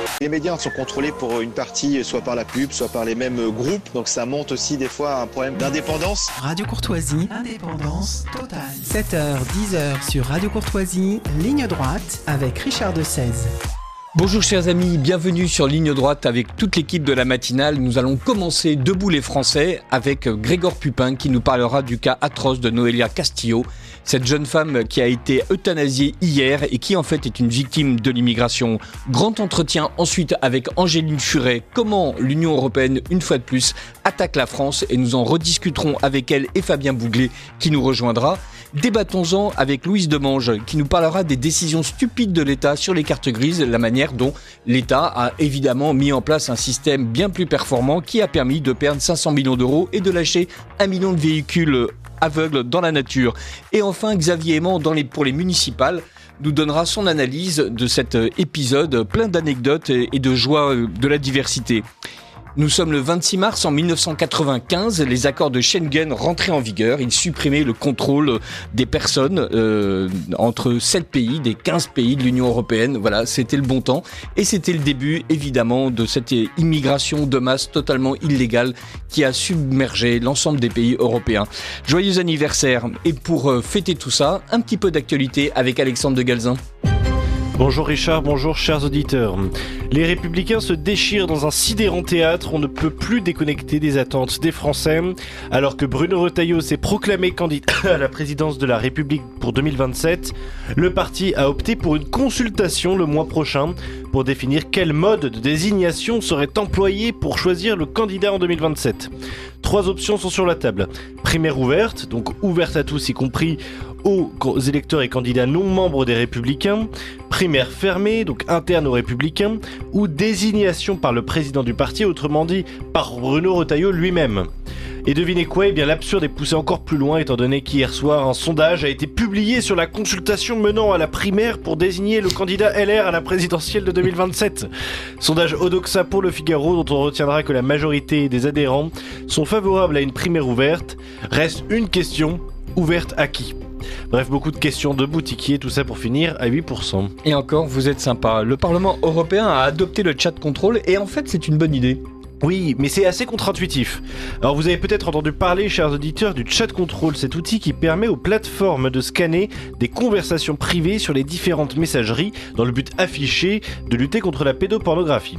Les médias sont contrôlés pour une partie soit par la pub, soit par les mêmes groupes. Donc ça monte aussi des fois à un problème d'indépendance. Radio Courtoisie, indépendance totale. 7h, 10h sur Radio Courtoisie, ligne droite avec Richard de 16. Bonjour chers amis, bienvenue sur Ligne Droite avec toute l'équipe de la matinale. Nous allons commencer Debout les Français avec Grégoire Pupin qui nous parlera du cas atroce de Noelia Castillo, cette jeune femme qui a été euthanasiée hier et qui en fait est une victime de l'immigration. Grand entretien ensuite avec Angéline Furet, comment l'Union européenne, une fois de plus, attaque la France, et nous en rediscuterons avec elle et Fabien Bouglet qui nous rejoindra. Débattons-en avec Louise Demange qui nous parlera des décisions stupides de l'État sur les cartes grises, la manière dont l'État a évidemment mis en place un système bien plus performant qui a permis de perdre 500 millions d'euros et de lâcher 1 million de véhicules aveugles dans la nature. Et enfin, Xavier Aimant pour les municipales nous donnera son analyse de cet épisode plein d'anecdotes et de joie de la diversité. Nous sommes le 26 mars en 1995, les accords de Schengen rentraient en vigueur. Ils supprimaient le contrôle des personnes entre 7 pays, des 15 pays de l'Union européenne. Voilà, c'était le bon temps. Et c'était le début, évidemment, de cette immigration de masse totalement illégale qui a submergé l'ensemble des pays européens. Joyeux anniversaire. Et pour fêter tout ça, un petit peu d'actualité avec Alexandre de Galzin. Bonjour Richard, bonjour chers auditeurs. Les Républicains se déchirent dans un sidérant théâtre. On ne peut plus déconnecter des attentes des Français. Alors que Bruno Retailleau s'est proclamé candidat à la présidence de la République pour 2027, le parti a opté pour une consultation le mois prochain pour définir quel mode de désignation serait employé pour choisir le candidat en 2027. 3 options sont sur la table. Primaire ouverte, donc ouverte à tous, y compris aux électeurs et candidats non membres des Républicains, primaire fermée, donc interne aux Républicains, ou désignation par le président du parti, autrement dit par Bruno Retailleau lui-même. Et devinez quoi ? Eh bien l'absurde est poussé encore plus loin étant donné qu'hier soir, un sondage a été publié sur la consultation menant à la primaire pour désigner le candidat LR à la présidentielle de 2027. Sondage Odoxa pour Le Figaro dont on retiendra que la majorité des adhérents sont favorables à une primaire ouverte. Reste une question, ouverte à qui ? Bref, beaucoup de questions de boutiquiers, tout ça pour finir à 8%. Et encore, vous êtes sympa. Le Parlement européen a adopté le chat control et en fait, c'est une bonne idée. Oui, mais c'est assez contre-intuitif. Alors vous avez peut-être entendu parler, chers auditeurs, du chat control, cet outil qui permet aux plateformes de scanner des conversations privées sur les différentes messageries dans le but affiché de lutter contre la pédopornographie.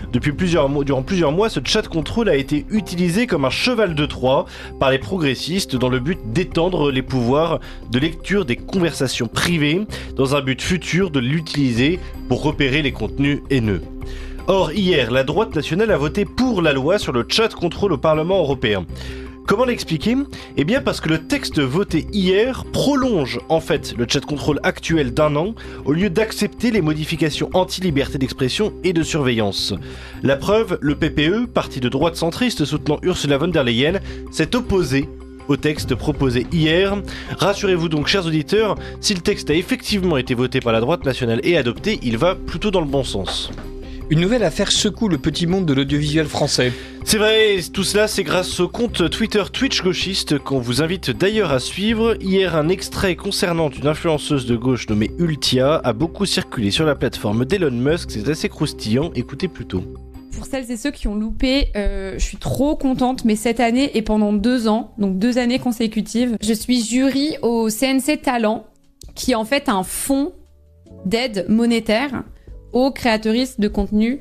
Durant plusieurs mois, ce chat control a été utilisé comme un cheval de Troie par les progressistes dans le but d'étendre les pouvoirs de lecture des conversations privées dans un but futur de l'utiliser pour repérer les contenus haineux. Or, hier, la droite nationale a voté pour la loi sur le chat control au Parlement européen. Comment l'expliquer ? Eh bien parce que le texte voté hier prolonge en fait le chat control actuel d'1 an au lieu d'accepter les modifications anti-liberté d'expression et de surveillance. La preuve, le PPE, parti de droite centriste soutenant Ursula von der Leyen, s'est opposé au texte proposé hier. Rassurez-vous donc, chers auditeurs, si le texte a effectivement été voté par la droite nationale et adopté, il va plutôt dans le bon sens. Une nouvelle affaire secoue le petit monde de l'audiovisuel français. C'est vrai, tout cela c'est grâce au compte Twitter Twitch gauchiste qu'on vous invite d'ailleurs à suivre. Hier, un extrait concernant une influenceuse de gauche nommée Ultia a beaucoup circulé sur la plateforme d'Elon Musk, c'est assez croustillant, écoutez plutôt. Pour celles et ceux qui ont loupé, je suis trop contente, mais cette année et pendant 2 ans, donc 2 années consécutives, je suis jury au CNC Talent, qui est en fait un fonds d'aide monétaire aux créatrices de contenu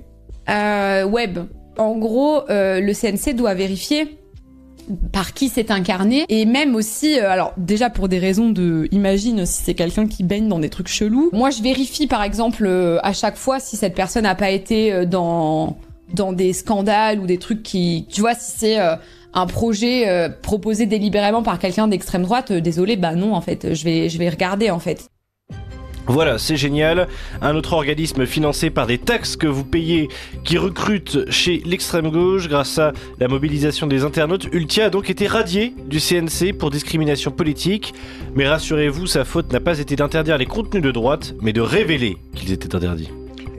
web. En gros, le CNC doit vérifier par qui c'est incarné et même aussi, alors déjà pour des raisons de, imagine si c'est quelqu'un qui baigne dans des trucs chelous. Moi, je vérifie par exemple à chaque fois si cette personne n'a pas été dans des scandales ou des trucs qui, tu vois, si c'est un projet proposé délibérément par quelqu'un d'extrême droite, désolé, bah non en fait, je vais regarder en fait. Voilà, c'est génial. Un autre organisme financé par des taxes que vous payez qui recrute chez l'extrême gauche grâce à la mobilisation des internautes. Ultia a donc été radié du CNC pour discrimination politique. Mais rassurez-vous, sa faute n'a pas été d'interdire les contenus de droite, mais de révéler qu'ils étaient interdits.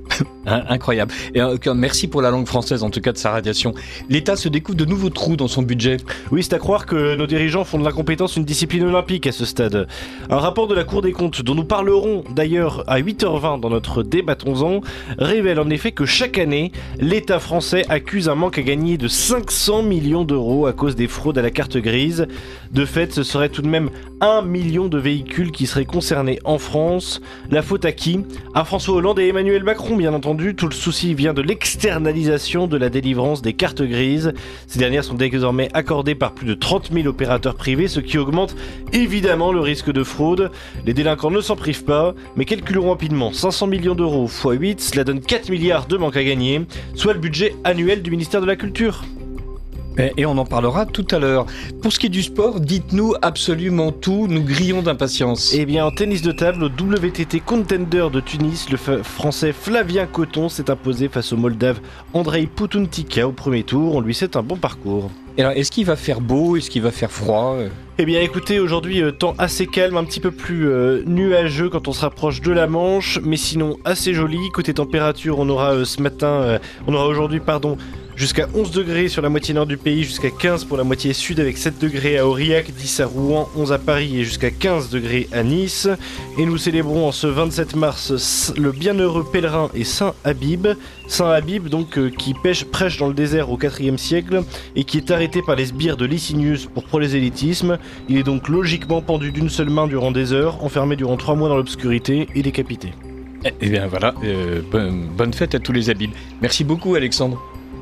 Incroyable. Et merci pour la langue française, en tout cas de sa radiation. L'État se découvre de nouveaux trous dans son budget. Oui, c'est à croire que nos dirigeants font de l'incompétence une discipline olympique à ce stade. Un rapport de la Cour des comptes, dont nous parlerons d'ailleurs à 8h20 dans notre Débattons-en, révèle en effet que chaque année, l'État français accuse un manque à gagner de 500 millions d'euros à cause des fraudes à la carte grise. De fait, ce serait tout de même 1 million de véhicules qui seraient concernés en France. La faute à qui ? À François Hollande et Emmanuel Macron, bien entendu. Tout le souci vient de l'externalisation de la délivrance des cartes grises. Ces dernières sont désormais accordées par plus de 30 000 opérateurs privés, ce qui augmente évidemment le risque de fraude. Les délinquants ne s'en privent pas, mais calculons rapidement. 500 millions d'euros x 8, cela donne 4 milliards de manque à gagner, soit le budget annuel du ministère de la Culture. Et on en parlera tout à l'heure. Pour ce qui est du sport, dites-nous absolument tout, nous grillons d'impatience. Eh bien, en tennis de table, au WTT Contender de Tunis, le français Flavien Coton s'est imposé face au Moldave Andrei Putuntica au premier tour. On lui souhaite un bon parcours. Et alors, est-ce qu'il va faire beau ? Est-ce qu'il va faire froid ? Eh bien écoutez, aujourd'hui temps assez calme, un petit peu plus nuageux quand on se rapproche de la Manche, mais sinon assez joli. Côté température, on aura aujourd'hui jusqu'à 11 degrés sur la moitié nord du pays, jusqu'à 15 pour la moitié sud avec 7 degrés à Aurillac, 10 à Rouen, 11 à Paris et jusqu'à 15 degrés à Nice. Et nous célébrons en ce 27 mars le bienheureux pèlerin et Saint Habib. Saint Habib donc qui prêche dans le désert au IVe siècle et qui est arrêté par les sbires de Licinius pour prosélytisme. Il est donc logiquement pendu d'une seule main durant des heures, enfermé durant 3 mois dans l'obscurité et décapité. Eh bien voilà, bonne fête à tous les Habibs. Merci beaucoup Alexandre.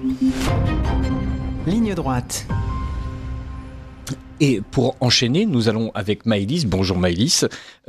Ligne droite. Et pour enchaîner, nous allons avec Maëlys, bonjour Maëlys,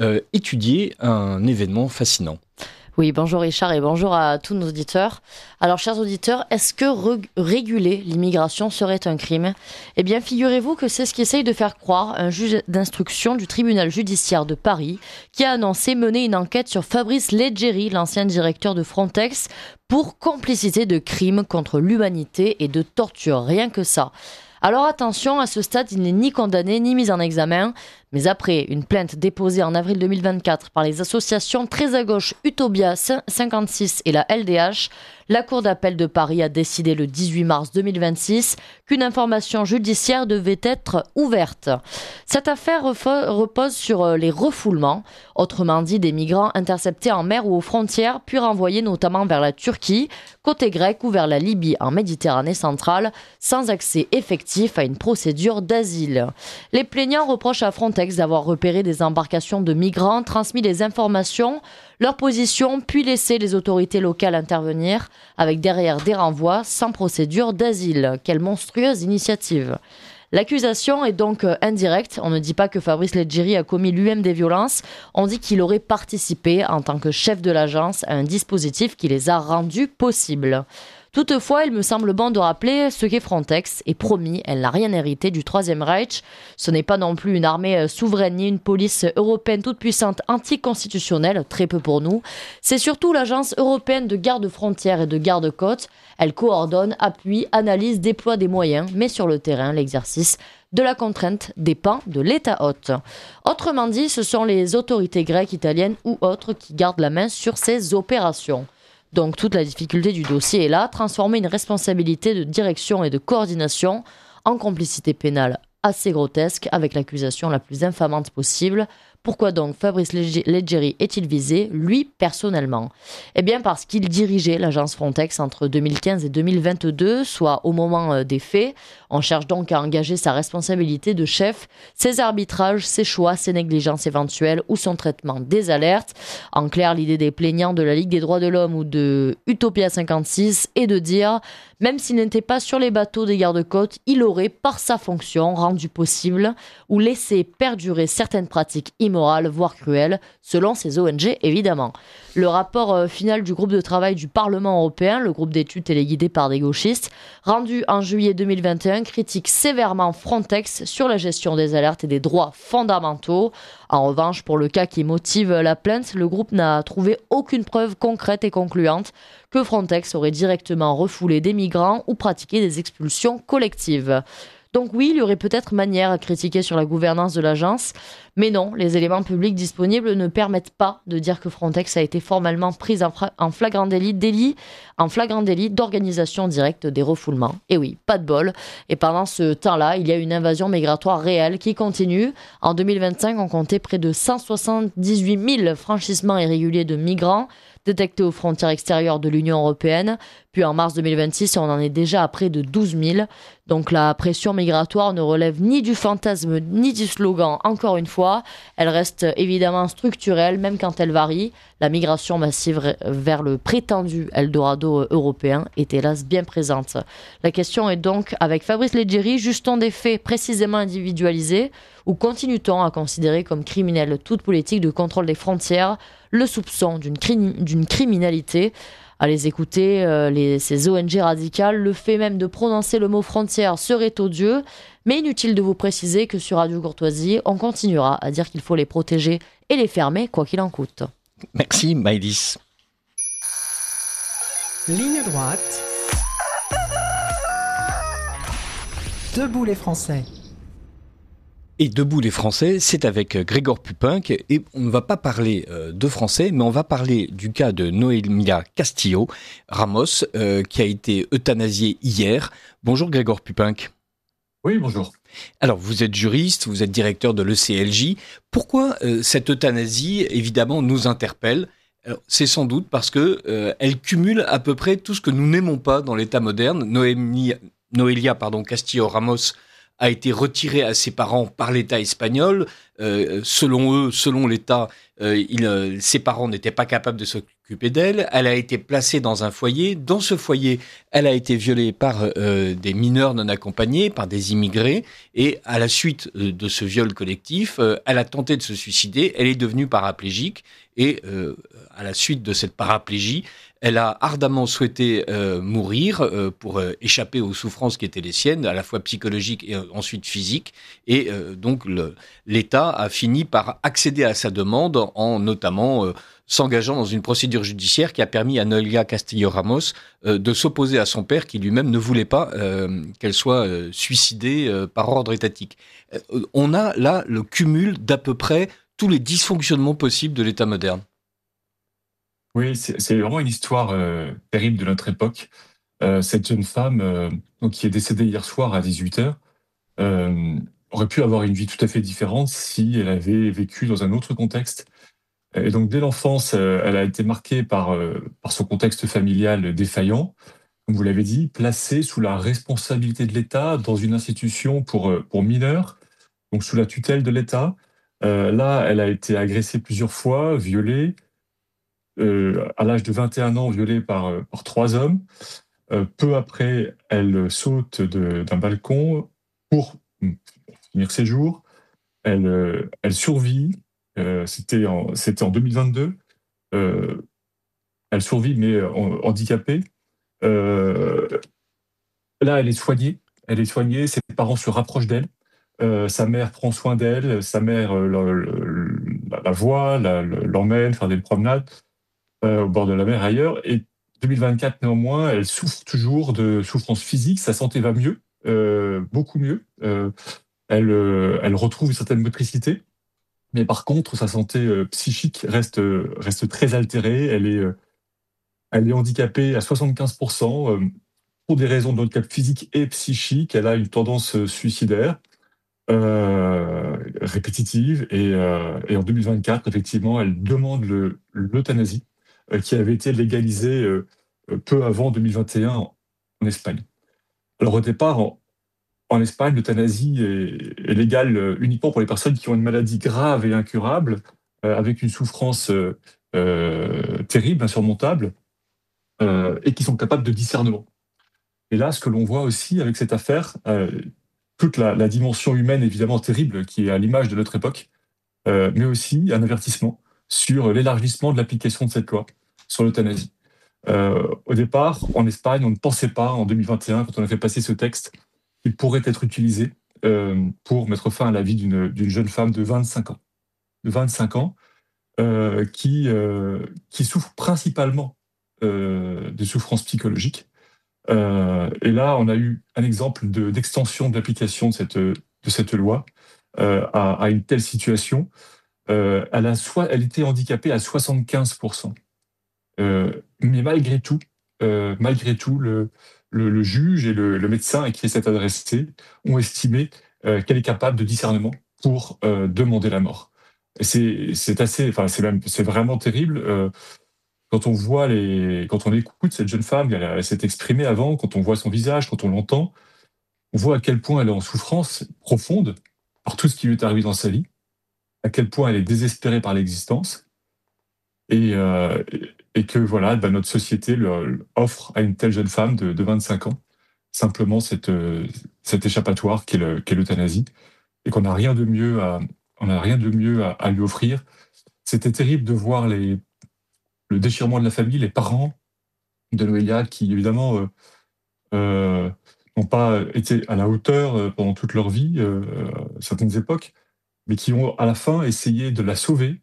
étudier un événement fascinant. Oui, bonjour Richard et bonjour à tous nos auditeurs. Alors, chers auditeurs, est-ce que réguler l'immigration serait un crime ? Eh bien, figurez-vous que c'est ce qu'essaye de faire croire un juge d'instruction du tribunal judiciaire de Paris qui a annoncé mener une enquête sur Fabrice Leggeri, l'ancien directeur de Frontex, pour complicité de crimes contre l'humanité et de torture, rien que ça. Alors attention, à ce stade, il n'est ni condamné ni mis en examen, mais après une plainte déposée en avril 2024 par les associations très à gauche Utopia 56 et la LDH, la Cour d'appel de Paris a décidé le 18 mars 2026 qu'une information judiciaire devait être ouverte. Cette affaire repose sur les refoulements, autrement dit des migrants interceptés en mer ou aux frontières, puis renvoyés notamment vers la Turquie, côté grec ou vers la Libye en Méditerranée centrale, sans accès effectif à une procédure d'asile. Les plaignants reprochent à Frontex d'avoir repéré des embarcations de migrants, transmis des informations, leur position, puis laissé les autorités locales intervenir, avec derrière des renvois sans procédure d'asile. Quelle monstrueuse initiative! L'accusation est donc indirecte. On ne dit pas que Fabrice Leggeri a commis lui-même des violences. On dit qu'il aurait participé en tant que chef de l'agence à un dispositif qui les a rendus possibles. Toutefois, il me semble bon de rappeler ce qu'est Frontex, et promis, elle n'a rien hérité du Troisième Reich. Ce n'est pas non plus une armée souveraine ni une police européenne toute puissante anticonstitutionnelle, très peu pour nous. C'est surtout l'agence européenne de garde-frontières et de garde-côtes. Elle coordonne, appuie, analyse, déploie des moyens, mais sur le terrain, l'exercice de la contrainte dépend de l'État hôte. Autrement dit, ce sont les autorités grecques, italiennes ou autres qui gardent la main sur ces opérations. Donc toute la difficulté du dossier est là, transformer une responsabilité de direction et de coordination en complicité pénale assez grotesque avec l'accusation la plus infamante possible. Pourquoi donc Fabrice Leggeri est-il visé, lui, personnellement ? Eh bien parce qu'il dirigeait l'agence Frontex entre 2015 et 2022, soit au moment des faits. On cherche donc à engager sa responsabilité de chef, ses arbitrages, ses choix, ses négligences éventuelles ou son traitement des alertes. En clair, l'idée des plaignants de la Ligue des droits de l'homme ou de Utopia 56 est de dire, même s'il n'était pas sur les bateaux des gardes-côtes, il aurait, par sa fonction, rendu possible ou laissé perdurer certaines pratiques immorales, voire cruelles, selon ces ONG évidemment. Le rapport final du groupe de travail du Parlement européen, le groupe d'études téléguidé par des gauchistes, rendu en juillet 2021, critique sévèrement Frontex sur la gestion des alertes et des droits fondamentaux. En revanche, pour le cas qui motive la plainte, le groupe n'a trouvé aucune preuve concrète et concluante que Frontex aurait directement refoulé des migrants ou pratiqué des expulsions collectives. Donc oui, il y aurait peut-être manière à critiquer sur la gouvernance de l'agence, mais non, les éléments publics disponibles ne permettent pas de dire que Frontex a été formellement prise en flagrant délit d'organisation directe des refoulements. Et oui, pas de bol. Et pendant ce temps-là, il y a une invasion migratoire réelle qui continue. En 2025, on comptait près de 178 000 franchissements irréguliers de migrants détectés aux frontières extérieures de l'Union européenne. Puis en mars 2026, on en est déjà à près de 12 000. Donc la pression migratoire ne relève ni du fantasme ni du slogan, encore une fois. Elle reste évidemment structurelle, même quand elle varie. La migration massive vers le prétendu Eldorado européen est hélas bien présente. La question est donc, avec Fabrice Leggeri, juge-t-on des faits précisément individualisés ou continue-t-on à considérer comme criminelle toute politique de contrôle des frontières, le soupçon d'une criminalité? À les écouter, ces ONG radicales, le fait même de prononcer le mot frontière serait odieux, mais inutile de vous préciser que sur Radio Courtoisie, on continuera à dire qu'il faut les protéger et les fermer, quoi qu'il en coûte. Merci Maëlys. Ligne droite. Debout les Français. Et Debout les Français, c'est avec Grégoire Pupinck, et on ne va pas parler de français, mais on va parler du cas de Noelia Castillo Ramos, qui a été euthanasiée hier. Bonjour Grégoire Pupinck. Oui, bonjour. Alors, vous êtes juriste, vous êtes directeur de l'ECLJ. Pourquoi cette euthanasie, évidemment, nous interpelle ? Alors, c'est sans doute parce que elle cumule à peu près tout ce que nous n'aimons pas dans l'État moderne. Noelia Castillo Ramos a été retirée à ses parents par l'État espagnol. Selon l'État, ses parents n'étaient pas capables de s'occuper d'elle. Elle a été placée dans un foyer. Dans ce foyer, elle a été violée par des mineurs non accompagnés, par des immigrés. Et à la suite de ce viol collectif, elle a tenté de se suicider. Elle est devenue paraplégique. Et à la suite de cette paraplégie, elle a ardemment souhaité mourir pour échapper aux souffrances qui étaient les siennes, à la fois psychologiques et ensuite physiques. Et donc l'État a fini par accéder à sa demande en notamment s'engageant dans une procédure judiciaire qui a permis à Noelia Castillo Ramos de s'opposer à son père qui lui-même ne voulait pas qu'elle soit suicidée par ordre étatique. On a là le cumul d'à peu près tous les dysfonctionnements possibles de l'État moderne. Oui, c'est vraiment une histoire terrible de notre époque. Cette jeune femme donc, qui est décédée hier soir à 18h aurait pu avoir une vie tout à fait différente si elle avait vécu dans un autre contexte. Et donc, dès l'enfance, elle a été marquée par son contexte familial défaillant, comme vous l'avez dit, placée sous la responsabilité de l'État dans une institution pour mineurs, donc sous la tutelle de l'État. Là, elle a été agressée plusieurs fois, violée, à l'âge de 21 ans, violée par 3 hommes. Peu après, elle saute d'un balcon pour finir ses jours. Elle survit. C'était en 2022. Elle survit, mais handicapée. Là, elle est soignée. Ses parents se rapprochent d'elle. Sa mère prend soin d'elle. Sa mère la voit, l'emmène faire des promenades au bord de la mer ailleurs. Et 2024, néanmoins, elle souffre toujours de souffrances physiques. Sa santé va mieux, beaucoup mieux. Elle retrouve une certaine motricité. Mais par contre, sa santé psychique reste très altérée. Elle est handicapée à 75% pour des raisons de handicap physique et psychique. Elle a une tendance suicidaire répétitive. Et en 2024, effectivement, elle demande l'euthanasie qui avait été légalisée peu avant 2021 en Espagne. Alors au départ, en Espagne, l'euthanasie est légale uniquement pour les personnes qui ont une maladie grave et incurable, avec une souffrance terrible, insurmontable, et qui sont capables de discernement. Et là, ce que l'on voit aussi avec cette affaire, toute la dimension humaine évidemment terrible qui est à l'image de notre époque, mais aussi un avertissement sur l'élargissement de l'application de cette loi sur l'euthanasie. Au départ, en Espagne, on ne pensait pas, en 2021, quand on a fait passer ce texte, qu'il pourrait être utilisé pour mettre fin à la vie d'une jeune femme de 25 ans. Qui souffre principalement de souffrances psychologiques, Et là, on a eu un exemple d'extension de l'application de cette loi à une telle situation. Elle était handicapée à 75%. Mais malgré tout, le juge et le médecin à qui elle s'est adressée ont estimé qu'elle est capable de discernement pour demander la mort. Et c'est vraiment terrible. Quand quand on écoute cette jeune femme, elle s'est exprimée avant, quand on voit son visage, quand on l'entend, on voit à quel point elle est en souffrance profonde par tout ce qui lui est arrivé dans sa vie, à quel point elle est désespérée par l'existence, et, euh, et que voilà, notre société offre à une telle jeune femme de 25 ans simplement cet échappatoire qu'est l'euthanasie, et qu'on n'a rien de mieux à lui offrir. C'était terrible de voir le déchirement de la famille, les parents de Noélia qui évidemment n'ont pas été à la hauteur pendant toute leur vie, à certaines époques, mais qui ont à la fin essayé de la sauver.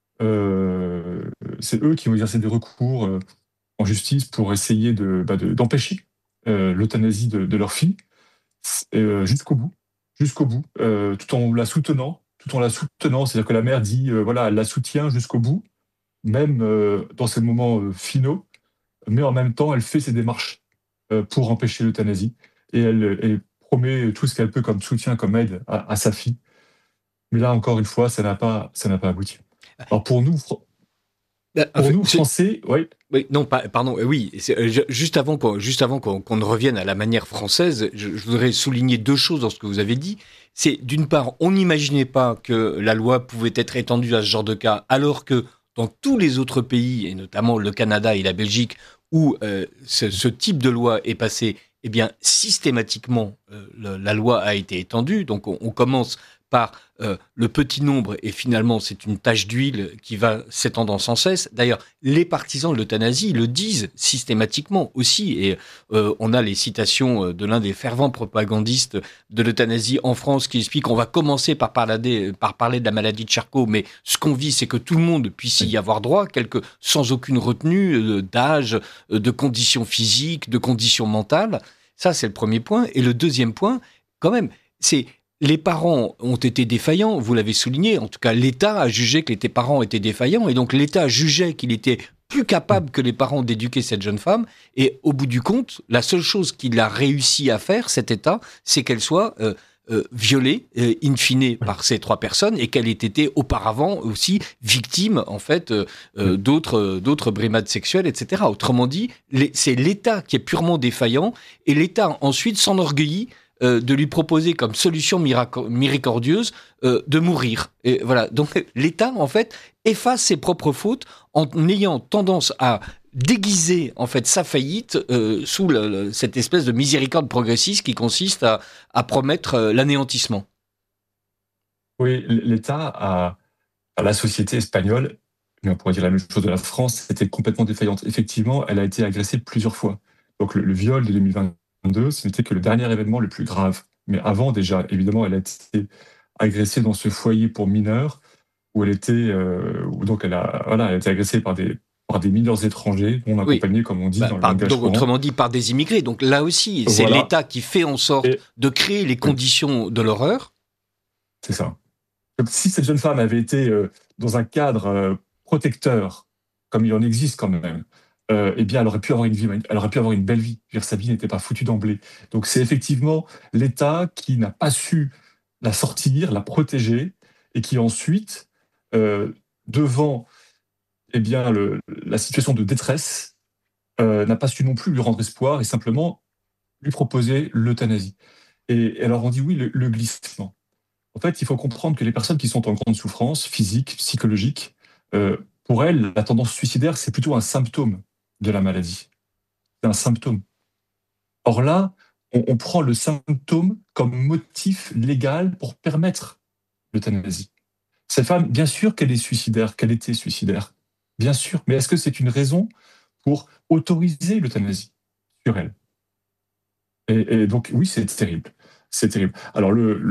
C'est eux qui ont exercé des recours en justice pour essayer d'empêcher l'euthanasie de leur fille jusqu'au bout, tout en la soutenant, c'est-à-dire que la mère dit, voilà, elle la soutient jusqu'au bout, même dans ces moments finaux, mais en même temps, elle fait ses démarches pour empêcher l'euthanasie, et elle promet tout ce qu'elle peut comme soutien, comme aide à sa fille. Mais là, encore une fois, ça n'a pas abouti. Alors pour nous, Français, oui. Oui, non, pardon, oui, juste avant qu'on ne revienne à la manière française, je voudrais souligner deux choses dans ce que vous avez dit. C'est, d'une part, on n'imaginait pas que la loi pouvait être étendue à ce genre de cas, alors que dans tous les autres pays, et notamment le Canada et la Belgique, où ce type de loi est passé, eh bien, systématiquement, la loi a été étendue. Donc, on commence par le petit nombre, et finalement c'est une tache d'huile qui va s'étendant sans cesse. D'ailleurs, les partisans de l'euthanasie le disent systématiquement aussi, et on a les citations de l'un des fervents propagandistes de l'euthanasie en France qui explique qu'on va commencer par parler de la maladie de Charcot, mais ce qu'on vit, c'est que tout le monde puisse y avoir droit, sans aucune retenue d'âge, de conditions physiques, de conditions mentales. Ça, c'est le premier point. Et le deuxième point, quand même, c'est les parents ont été défaillants, vous l'avez souligné, en tout cas l'État a jugé que les parents étaient défaillants, et donc l'État jugeait qu'il était plus capable que les parents d'éduquer cette jeune femme, et au bout du compte, la seule chose qu'il a réussi à faire, cet État, c'est qu'elle soit violée, in fine, par ces trois personnes, et qu'elle ait été auparavant aussi victime, en fait, d'autres brimades sexuelles, etc. Autrement dit, c'est l'État qui est purement défaillant, et l'État ensuite s'enorgueillit de lui proposer comme solution miséricordieuse de mourir. Et voilà. Donc l'État, en fait, efface ses propres fautes en ayant tendance à déguiser en fait sa faillite sous cette espèce de miséricorde progressiste qui consiste à promettre l'anéantissement. Oui, l'État à la société espagnole, mais on pourrait dire la même chose de la France, était complètement défaillante. Effectivement, elle a été agressée plusieurs fois. Donc le viol de 2022, ce n'était que le dernier événement le plus grave. Mais avant, déjà, évidemment, elle a été agressée dans ce foyer pour mineurs, où elle était, elle a été agressée par des mineurs étrangers, non accompagnés, comme on dit dans le langage courant. Autrement dit, par des immigrés. Donc là aussi, c'est l'État qui fait en sorte de créer les conditions de l'horreur. C'est ça. Donc, si cette jeune femme avait été dans un cadre protecteur, comme il en existe quand même, eh bien, elle aurait pu avoir une vie, elle aurait pu avoir une belle vie. Je veux dire, sa vie n'était pas foutue d'emblée. Donc, c'est effectivement l'État qui n'a pas su la sortir, la protéger, et qui ensuite, devant la situation de détresse, n'a pas su non plus lui rendre espoir et simplement lui proposer l'euthanasie. Et alors, on dit oui, le glissement. En fait, il faut comprendre que les personnes qui sont en grande souffrance, physique, psychologique, pour elles, la tendance suicidaire, c'est plutôt un symptôme de la maladie. C'est un symptôme. Or là, on prend le symptôme comme motif légal pour permettre l'euthanasie. Cette femme, bien sûr qu'elle est suicidaire, qu'elle était suicidaire, bien sûr, mais est-ce que c'est une raison pour autoriser l'euthanasie sur elle ? Et donc, oui, c'est terrible. C'est terrible. Alors,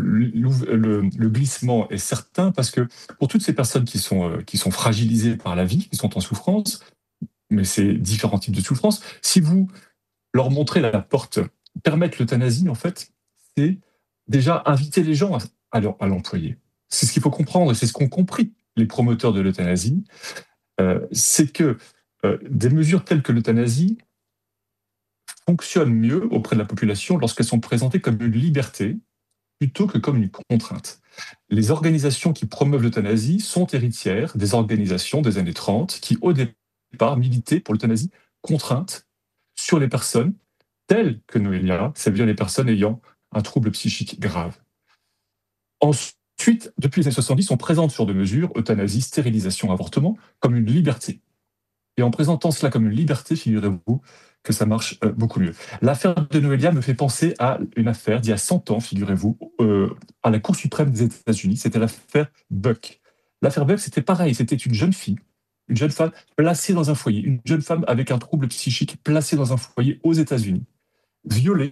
le glissement est certain parce que pour toutes ces personnes qui sont fragilisées par la vie, qui sont en souffrance, mais c'est différents types de souffrance, si vous leur montrer la porte. Permettre l'euthanasie, en fait, c'est déjà inviter les gens à l'employer. C'est ce qu'il faut comprendre, et c'est ce qu'ont compris les promoteurs de l'euthanasie, c'est que des mesures telles que l'euthanasie fonctionnent mieux auprès de la population lorsqu'elles sont présentées comme une liberté plutôt que comme une contrainte. Les organisations qui promeuvent l'euthanasie sont héritières des organisations des années 30 qui, au départ, militaient pour l'euthanasie contrainte sur les personnes telles que Noélia, c'est-à-dire les personnes ayant un trouble psychique grave. Ensuite, depuis les années 70, on présente sur deux mesures, euthanasie, stérilisation, avortement, comme une liberté. Et en présentant cela comme une liberté, figurez-vous que ça marche beaucoup mieux. L'affaire de Noélia me fait penser à une affaire d'il y a 100 ans, figurez-vous, à la Cour suprême des États-Unis. C'était l'affaire Buck. L'affaire Buck, c'était pareil. C'était une jeune fille, une jeune femme placée dans un foyer, une jeune femme avec un trouble psychique placée dans un foyer aux États-Unis, violée,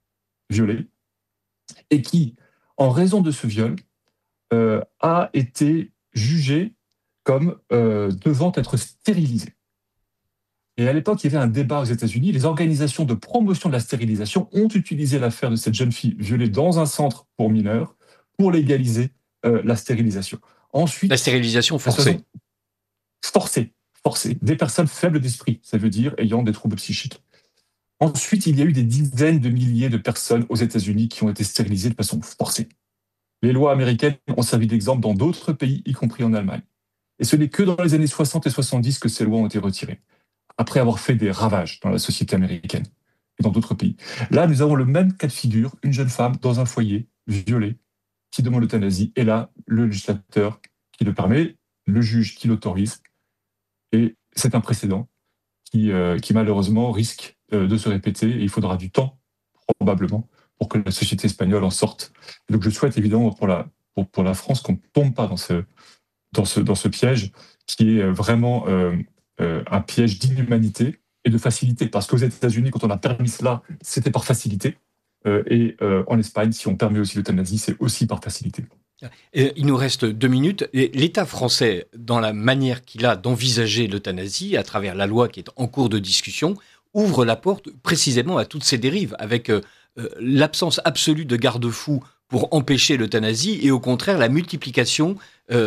et qui, en raison de ce viol, a été jugée comme devant être stérilisée. Et à l'époque, il y avait un débat aux États-Unis. Les organisations de promotion de la stérilisation ont utilisé l'affaire de cette jeune fille violée dans un centre pour mineurs pour légaliser la stérilisation. Ensuite, la stérilisation forcée. Forcée. Des personnes faibles d'esprit, ça veut dire ayant des troubles psychiques. Ensuite, il y a eu des dizaines de milliers de personnes aux États-Unis qui ont été stérilisées de façon forcée. Les lois américaines ont servi d'exemple dans d'autres pays, y compris en Allemagne. Et ce n'est que dans les années 60 et 70 que ces lois ont été retirées, après avoir fait des ravages dans la société américaine et dans d'autres pays. Là, nous avons le même cas de figure, une jeune femme dans un foyer, violée, qui demande l'euthanasie, et là, le législateur qui le permet, le juge qui l'autorise, et c'est un précédent qui malheureusement risque de se répéter, et il faudra du temps, probablement, pour que la société espagnole en sorte. Et donc je souhaite évidemment pour la France qu'on ne tombe pas dans ce piège qui est vraiment un piège d'inhumanité et de facilité. Parce qu'aux États-Unis, quand on a permis cela, c'était par facilité. Et en Espagne, si on permet aussi l'euthanasie, c'est aussi par facilité. Il nous reste 2 minutes. Et l'État français, dans la manière qu'il a d'envisager l'euthanasie, à travers la loi qui est en cours de discussion, ouvre la porte précisément à toutes ces dérives, avec l'absence absolue de garde-fous pour empêcher l'euthanasie et au contraire la multiplication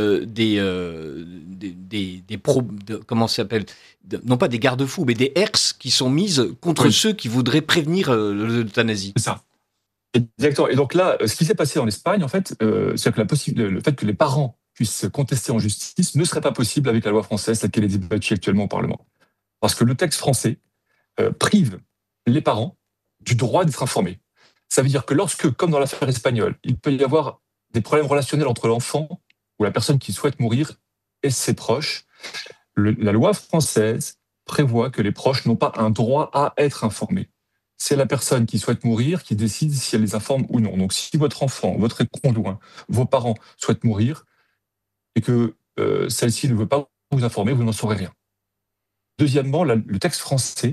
comment ça s'appelle, non pas des garde-fous mais des herses qui sont mises contre ceux qui voudraient prévenir l'euthanasie. C'est ça. Exactement. Et donc là, ce qui s'est passé en Espagne, en fait, c'est que le fait que les parents puissent contester en justice ne serait pas possible avec la loi française telle qu'elle est débattue actuellement au Parlement. Parce que le texte français prive les parents du droit d'être informés. Ça veut dire que lorsque, comme dans l'affaire espagnole, il peut y avoir des problèmes relationnels entre l'enfant ou la personne qui souhaite mourir et ses proches, la loi française prévoit que les proches n'ont pas un droit à être informés. C'est la personne qui souhaite mourir qui décide si elle les informe ou non. Donc si votre enfant, votre conjoint, vos parents souhaitent mourir et que celle-ci ne veut pas vous informer, vous n'en saurez rien. Deuxièmement, le texte français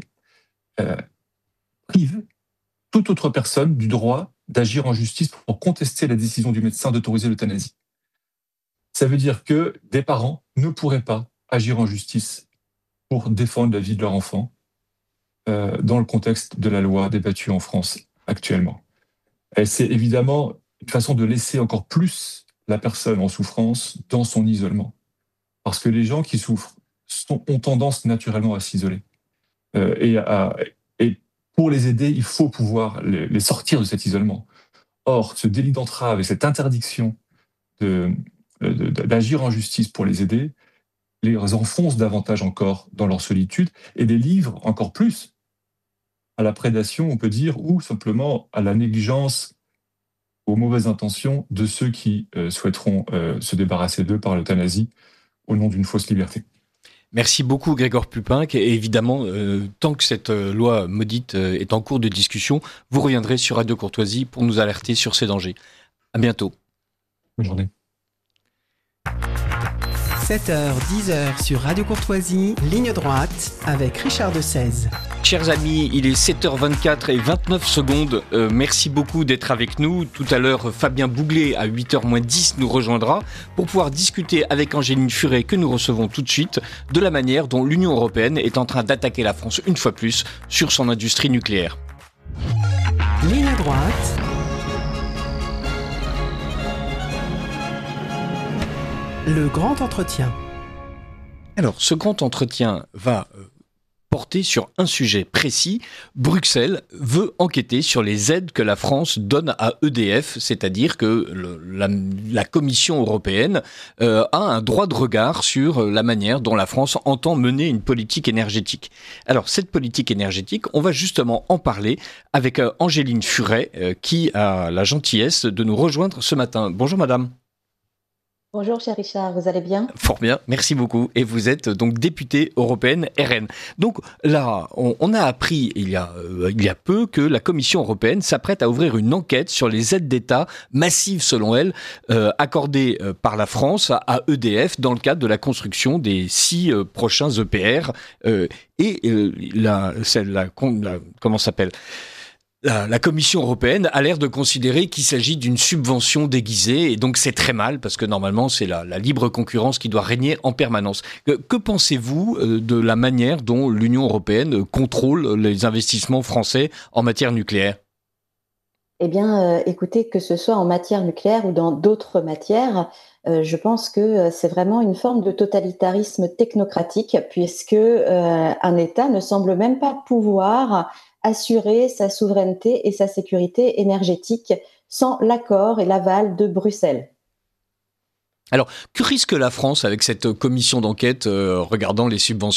prive toute autre personne du droit d'agir en justice pour contester la décision du médecin d'autoriser l'euthanasie. Ça veut dire que des parents ne pourraient pas agir en justice pour défendre la vie de leur enfant dans le contexte de la loi débattue en France actuellement. Et c'est évidemment une façon de laisser encore plus la personne en souffrance dans son isolement. Parce que les gens qui souffrent ont tendance naturellement à s'isoler. Et pour les aider, il faut pouvoir les sortir de cet isolement. Or, ce délit d'entrave et cette interdiction d'agir en justice pour les aider les enfonce davantage encore dans leur solitude et les livre encore plus à la prédation, on peut dire, ou simplement à la négligence, aux mauvaises intentions de ceux qui souhaiteront se débarrasser d'eux par l'euthanasie au nom d'une fausse liberté. Merci beaucoup Grégoire Pupin. Et évidemment, tant que cette loi maudite est en cours de discussion, vous reviendrez sur Radio Courtoisie pour nous alerter sur ces dangers. À bientôt. Bonne journée. 7h, 10h sur Radio Courtoisie, ligne droite, avec Richard de 16. Chers amis, il est 7h24 et 29 secondes. Merci beaucoup d'être avec nous. Tout à l'heure, Fabien Bouglet, à 8h-10, nous rejoindra pour pouvoir discuter avec Angéline Furet, que nous recevons tout de suite, de la manière dont l'Union européenne est en train d'attaquer la France une fois plus sur son industrie nucléaire. Ligne droite. Le grand entretien. Alors, ce grand entretien va porter sur un sujet précis. Bruxelles veut enquêter sur les aides que la France donne à EDF, c'est-à-dire que la Commission européenne a un droit de regard sur la manière dont la France entend mener une politique énergétique. Alors, cette politique énergétique, on va justement en parler avec Angéline Furet, qui a la gentillesse de nous rejoindre ce matin. Bonjour madame. Bonjour cher Richard, vous allez bien ? Fort bien, merci beaucoup. Et vous êtes donc députée européenne RN. Donc là, on a appris il y a peu que la Commission européenne s'apprête à ouvrir une enquête sur les aides d'État massives selon elle, accordées par la France à EDF dans le cadre de la construction des 6 prochains EPR. La Commission européenne a l'air de considérer qu'il s'agit d'une subvention déguisée et donc c'est très mal parce que normalement c'est la libre concurrence qui doit régner en permanence. Que pensez-vous de la manière dont l'Union européenne contrôle les investissements français en matière nucléaire ? Eh bien, écoutez, que ce soit en matière nucléaire ou dans d'autres matières, je pense que c'est vraiment une forme de totalitarisme technocratique puisque un État ne semble même pas pouvoir assurer sa souveraineté et sa sécurité énergétique sans l'accord et l'aval de Bruxelles. Alors, que risque la France avec cette commission d'enquête regardant les subventions ?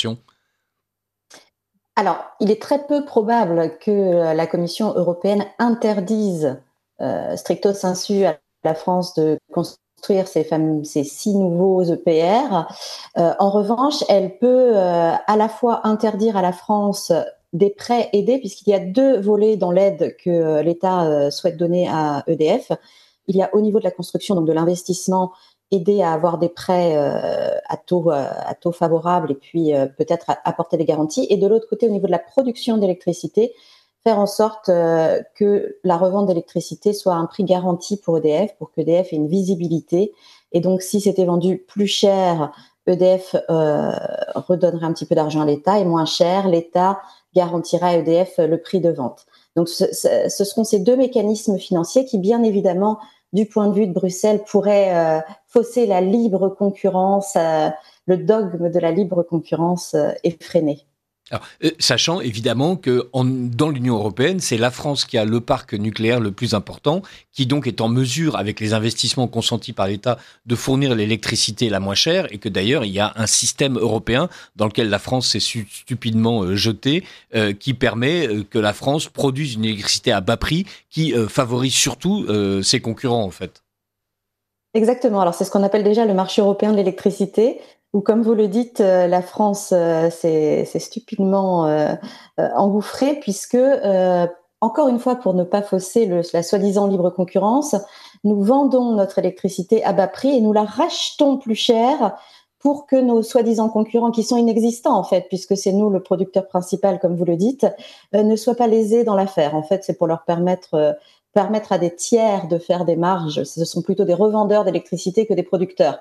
Alors, il est très peu probable que la Commission européenne interdise stricto sensu à la France de construire ces 6 nouveaux EPR. En revanche, elle peut à la fois interdire à la France des prêts aidés, puisqu'il y a 2 volets dans l'aide que l'État souhaite donner à EDF. Il y a au niveau de la construction, donc de l'investissement, aider à avoir des prêts à taux favorable et puis peut-être apporter des garanties. Et de l'autre côté, au niveau de la production d'électricité, faire en sorte que la revente d'électricité soit à un prix garanti pour EDF, pour qu'EDF ait une visibilité. Et donc, si c'était vendu plus cher, EDF redonnerait un petit peu d'argent à l'État et moins cher, l'État garantira à EDF le prix de vente. Donc, ce seront ces 2 mécanismes financiers qui, bien évidemment, du point de vue de Bruxelles, pourraient fausser la libre concurrence, le dogme de la libre concurrence effréné. Alors, sachant évidemment que dans l'Union européenne, c'est la France qui a le parc nucléaire le plus important, qui donc est en mesure, avec les investissements consentis par l'État, de fournir l'électricité la moins chère, et que d'ailleurs il y a un système européen dans lequel la France s'est stupidement jetée, qui permet que la France produise une électricité à bas prix, qui favorise surtout ses concurrents en fait. Exactement. Alors c'est ce qu'on appelle déjà le marché européen de l'électricité, où, comme vous le dites, la France s'est stupidement engouffrée, puisque, encore une fois, pour ne pas fausser la soi-disant libre concurrence, nous vendons notre électricité à bas prix et nous la rachetons plus cher pour que nos soi-disant concurrents, qui sont inexistants en fait, puisque c'est nous le producteur principal, comme vous le dites, ne soient pas lésés dans l'affaire. En fait, c'est pour leur permettre à des tiers de faire des marges. Ce sont plutôt des revendeurs d'électricité que des producteurs.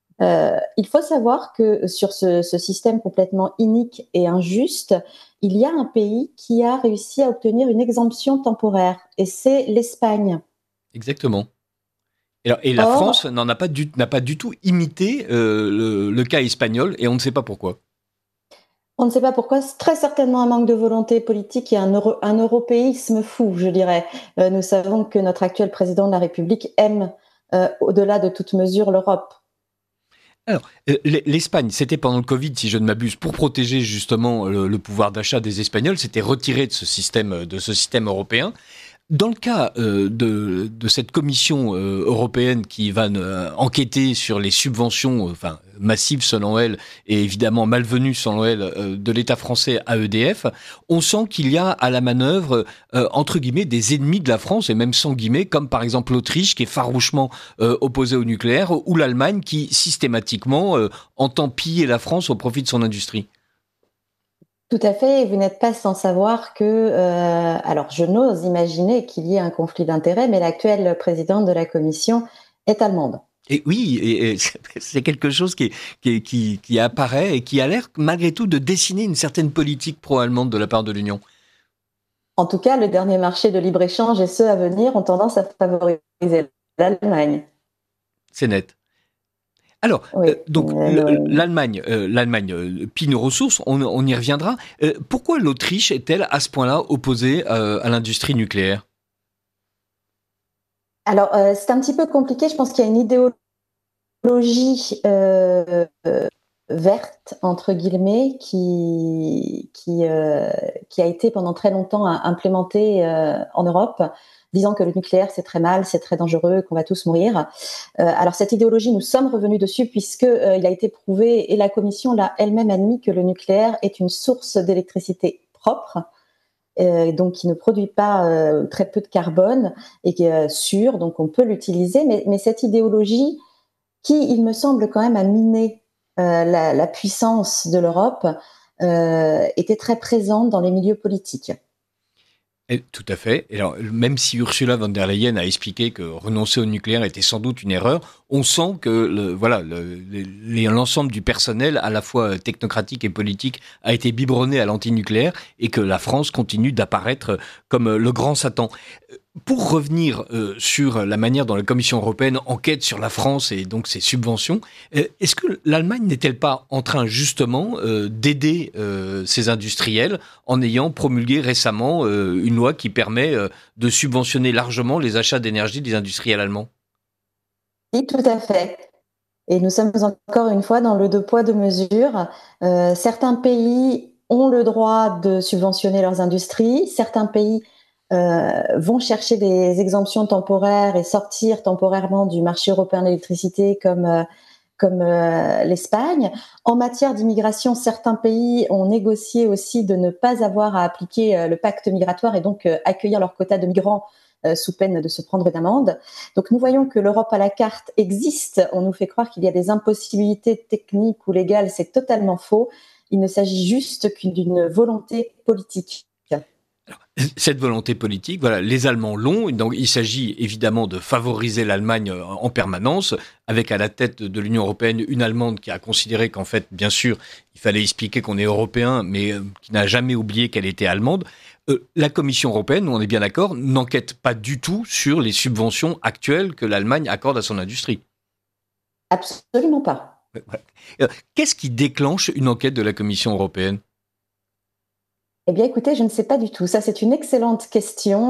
Il faut savoir que sur ce système complètement inique et injuste, il y a un pays qui a réussi à obtenir une exemption temporaire, et c'est l'Espagne. Exactement. Et la France n'a pas du tout imité le cas espagnol, et on ne sait pas pourquoi. On ne sait pas pourquoi, c'est très certainement un manque de volonté politique et un européisme fou, je dirais. Nous savons que notre actuel président de la République aime, au-delà de toute mesure, l'Europe. Alors, l'Espagne, c'était pendant le Covid, si je ne m'abuse, pour protéger justement le pouvoir d'achat des Espagnols, c'était retiré de ce système européen. Dans le cas de cette commission européenne qui va enquêter sur les subventions massives selon elle et évidemment malvenues selon elle de l'État français à EDF, on sent qu'il y a à la manœuvre entre guillemets des ennemis de la France et même sans guillemets, comme par exemple l'Autriche qui est farouchement opposée au nucléaire ou l'Allemagne qui systématiquement entend piller la France au profit de son industrie. Tout à fait, et vous n'êtes pas sans savoir que, alors je n'ose imaginer qu'il y ait un conflit d'intérêts, mais l'actuelle présidente de la commission est allemande. Et oui, et c'est quelque chose qui apparaît et qui a l'air malgré tout de dessiner une certaine politique pro-allemande de la part de l'Union. En tout cas, le dernier marché de libre-échange et ceux à venir ont tendance à favoriser l'Allemagne. C'est net. Alors, oui, donc l'Allemagne pille nos ressources, on y reviendra. Pourquoi l'Autriche est-elle à ce point-là opposée à l'industrie nucléaire ? Alors, c'est un petit peu compliqué. Je pense qu'il y a une idéologie verte, entre guillemets, qui a été pendant très longtemps implémentée en Europe, disant que le nucléaire, c'est très mal, c'est très dangereux, qu'on va tous mourir. Alors, cette idéologie, nous sommes revenus dessus puisqu'il a été prouvé, et la Commission l'a elle-même admis, que le nucléaire est une source d'électricité propre, donc qui ne produit pas très peu de carbone et qui est sûre, donc on peut l'utiliser. Mais cette idéologie, qui, il me semble, quand même a miné la puissance de l'Europe, était très présente dans les milieux politiques. Et, tout à fait. Et alors, même si Ursula von der Leyen a expliqué que renoncer au nucléaire était sans doute une erreur, on sent que l'ensemble du personnel, à la fois technocratique et politique, a été biberonné à l'antinucléaire et que la France continue d'apparaître comme le grand Satan. Pour revenir sur la manière dont la Commission européenne enquête sur la France et donc ses subventions, est-ce que l'Allemagne n'est-elle pas en train justement d'aider ses industriels en ayant promulgué récemment une loi qui permet de subventionner largement les achats d'énergie des industriels allemands ? Oui, tout à fait. Et nous sommes encore une fois dans le deux poids, deux mesures. Certains pays ont le droit de subventionner leurs industries, certains pays vont chercher des exemptions temporaires et sortir temporairement du marché européen de l'électricité comme l'Espagne. En matière d'immigration, certains pays ont négocié aussi de ne pas avoir à appliquer le pacte migratoire et donc accueillir leur quota de migrants sous peine de se prendre une amende. Donc nous voyons que l'Europe à la carte existe. On nous fait croire qu'il y a des impossibilités techniques ou légales. C'est totalement faux. Il ne s'agit juste d'une volonté politique. Cette volonté politique, voilà, les Allemands l'ont. Donc, il s'agit évidemment de favoriser l'Allemagne en permanence, avec à la tête de l'Union européenne une Allemande qui a considéré qu'en fait, bien sûr, il fallait expliquer qu'on est européen, mais qui n'a jamais oublié qu'elle était allemande. La Commission européenne, on est bien d'accord, n'enquête pas du tout sur les subventions actuelles que l'Allemagne accorde à son industrie. Absolument pas. Qu'est-ce qui déclenche une enquête de la Commission européenne ? Eh bien, écoutez, je ne sais pas du tout. Ça, c'est une excellente question.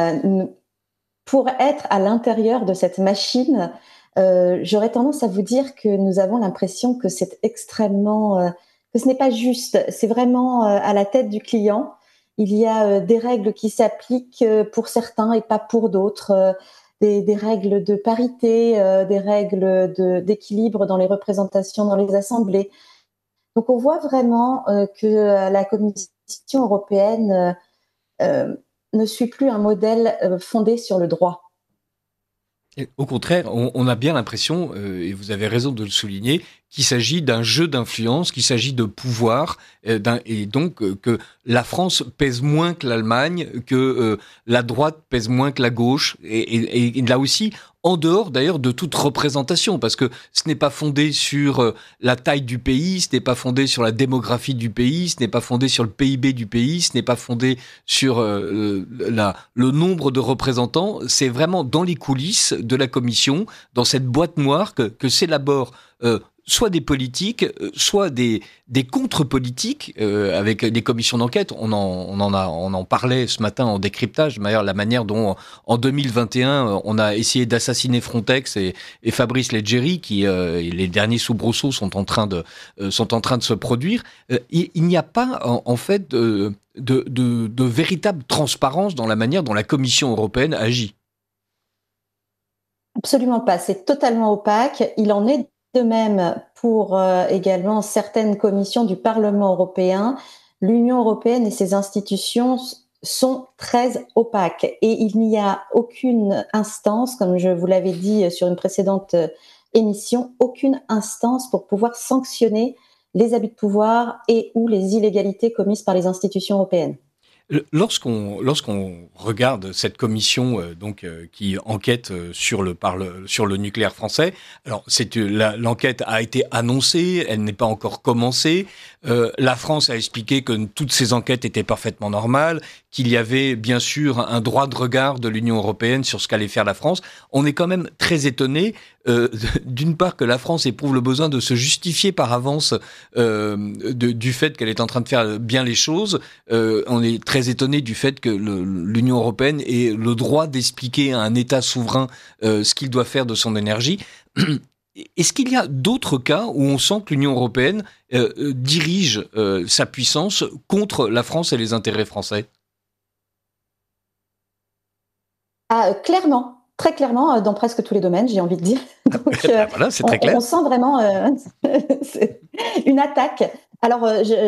Pour être à l'intérieur de cette machine, j'aurais tendance à vous dire que nous avons l'impression que c'est extrêmement... que ce n'est pas juste. C'est vraiment à la tête du client. Il y a des règles qui s'appliquent pour certains et pas pour d'autres. Des règles de parité, des règles d'équilibre dans les représentations dans les assemblées. Donc, on voit vraiment que la Commission européenne ne suit plus un modèle fondé sur le droit. Et au contraire, on a bien l'impression, et vous avez raison de le souligner, qu'il s'agit d'un jeu d'influence, qu'il s'agit de pouvoir, et donc que la France pèse moins que l'Allemagne, que la droite pèse moins que la gauche, et là aussi, en dehors d'ailleurs de toute représentation, parce que ce n'est pas fondé sur la taille du pays, ce n'est pas fondé sur la démographie du pays, ce n'est pas fondé sur le PIB du pays, ce n'est pas fondé sur le nombre de représentants, c'est vraiment dans les coulisses de la Commission, dans cette boîte noire que s'élaborent soit des politiques, soit des contre-politiques avec des commissions d'enquête. On en parlait ce matin en décryptage. D'ailleurs, la manière dont en 2021 on a essayé d'assassiner Frontex et Fabrice Leggeri, qui les derniers soubresauts sont en train de se produire. Il n'y a pas en fait de véritable transparence dans la manière dont la Commission européenne agit. Absolument pas, c'est totalement opaque. Il en est de même pour également certaines commissions du Parlement européen. L'Union européenne et ses institutions sont très opaques et il n'y a aucune instance, comme je vous l'avais dit sur une précédente émission, aucune instance pour pouvoir sanctionner les abus de pouvoir et ou les illégalités commises par les institutions européennes. Lorsqu'on regarde cette commission qui enquête sur le nucléaire français, alors l'enquête a été annoncée, elle n'est pas encore commencée. La France a expliqué que toutes ces enquêtes étaient parfaitement normales, qu'il y avait bien sûr un droit de regard de l'Union européenne sur ce qu'allait faire la France. On est quand même très étonné, d'une part que la France éprouve le besoin de se justifier par avance du fait qu'elle est en train de faire bien les choses. On est très étonné du fait que l'Union européenne ait le droit d'expliquer à un État souverain ce qu'il doit faire de son énergie. Est-ce qu'il y a d'autres cas où on sent que l'Union européenne dirige sa puissance contre la France et les intérêts français ? Clairement, très clairement, dans presque tous les domaines, j'ai envie de dire. Donc, voilà, c'est très clair. On sent vraiment une attaque. Alors,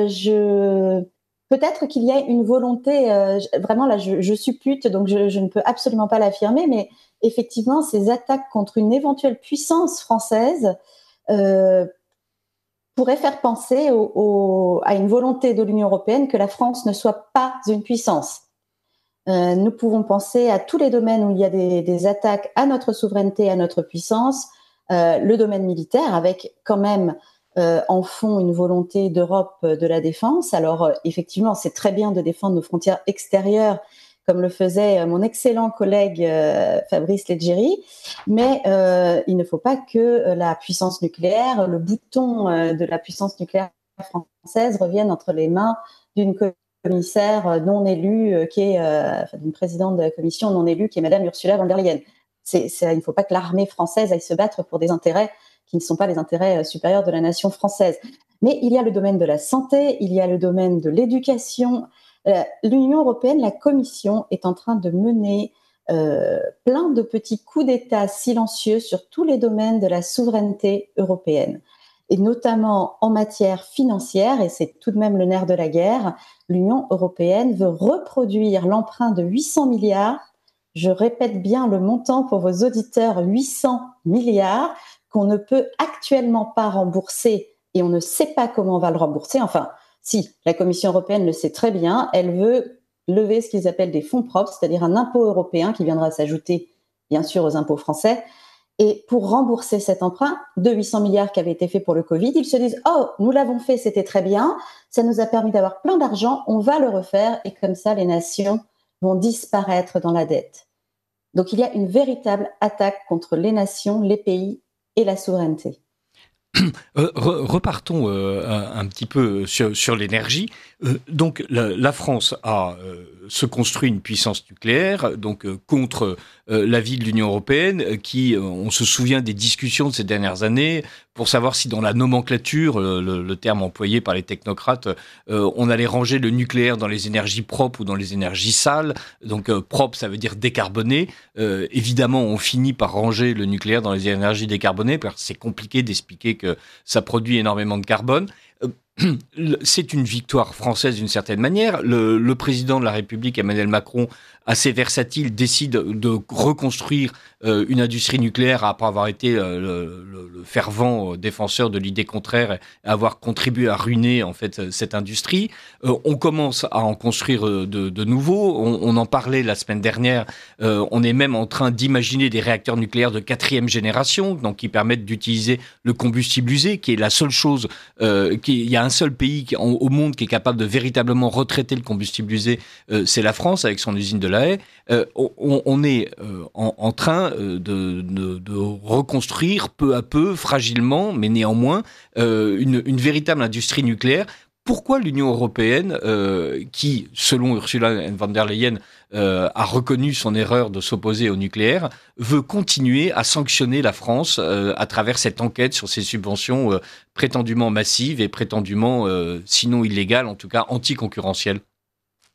peut-être qu'il y a une volonté, vraiment là, je suppute, donc je ne peux absolument pas l'affirmer, mais effectivement, ces attaques contre une éventuelle puissance française pourraient faire penser à une volonté de l'Union européenne que la France ne soit pas une puissance. Nous pouvons penser à tous les domaines où il y a des attaques à notre souveraineté, à notre puissance, le domaine militaire, avec quand même en fond une volonté d'Europe de la défense. Alors effectivement, c'est très bien de défendre nos frontières extérieures, comme le faisait mon excellent collègue Fabrice Leggeri, mais il ne faut pas que la puissance nucléaire, le bouton de la puissance nucléaire française revienne entre les mains d'une commissaire non élue, d'une présidente de la commission non élue, qui est Madame Ursula von der Leyen. Il ne faut pas que l'armée française aille se battre pour des intérêts qui ne sont pas les intérêts supérieurs de la nation française. Mais il y a le domaine de la santé, il y a le domaine de l'éducation. L'Union européenne, la Commission, est en train de mener plein de petits coups d'État silencieux sur tous les domaines de la souveraineté européenne. Et notamment en matière financière, et c'est tout de même le nerf de la guerre, l'Union européenne veut reproduire l'emprunt de 800 milliards. Je répète bien le montant pour vos auditeurs, 800 milliards, qu'on ne peut actuellement pas rembourser et on ne sait pas comment on va le rembourser. Enfin, si, la Commission européenne le sait très bien, elle veut lever ce qu'ils appellent des fonds propres, c'est-à-dire un impôt européen qui viendra s'ajouter, bien sûr, aux impôts français. Et pour rembourser cet emprunt de 800 milliards qui avait été fait pour le Covid, ils se disent « Oh, nous l'avons fait, c'était très bien, ça nous a permis d'avoir plein d'argent, on va le refaire. » Et comme ça, les nations vont disparaître dans la dette. Donc, il y a une véritable attaque contre les nations, les pays et la souveraineté. Repartons un petit peu sur l'énergie. Donc la France se construit une puissance nucléaire, donc contre l'avis de l'Union européenne, qui, on se souvient des discussions de ces dernières années pour savoir si dans la nomenclature, le terme employé par les technocrates, on allait ranger le nucléaire dans les énergies propres ou dans les énergies sales. Donc propre, ça veut dire décarboné. Évidemment, on finit par ranger le nucléaire dans les énergies décarbonées parce que c'est compliqué d'expliquer que ça produit énormément de carbone. C'est une victoire française d'une certaine manière. Le président de la République, Emmanuel Macron, assez versatile, décide de reconstruire une industrie nucléaire après avoir été le fervent défenseur de l'idée contraire et avoir contribué à ruiner en fait cette industrie. On commence à en construire de nouveaux. On en parlait la semaine dernière. On est même en train d'imaginer des réacteurs nucléaires de 4e génération, donc qui permettent d'utiliser le combustible usé, qui est la seule chose. Il y a un seul pays au monde qui est capable de véritablement retraiter le combustible usé, c'est la France avec son usine de La Haye. On est en train de reconstruire peu à peu, fragilement, mais néanmoins, une véritable industrie nucléaire. Pourquoi l'Union européenne, qui, selon Ursula von der Leyen, a reconnu son erreur de s'opposer au nucléaire, veut continuer à sanctionner la France à travers cette enquête sur ces subventions prétendument massives et prétendument, sinon illégales, en tout cas anticoncurrentielles?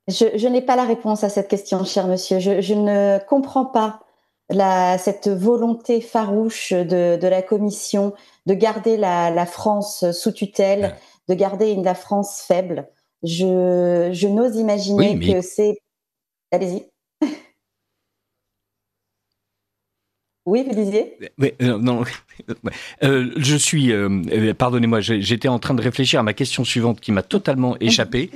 Je n'ai pas la réponse à cette question, cher monsieur. Je ne comprends pas cette volonté farouche de la Commission de garder la France sous tutelle, de garder la France faible. Je n'ose imaginer que c'est... Allez-y. Oui, vous disiez ? Non, je suis... pardonnez-moi, j'étais en train de réfléchir à ma question suivante qui m'a totalement échappé.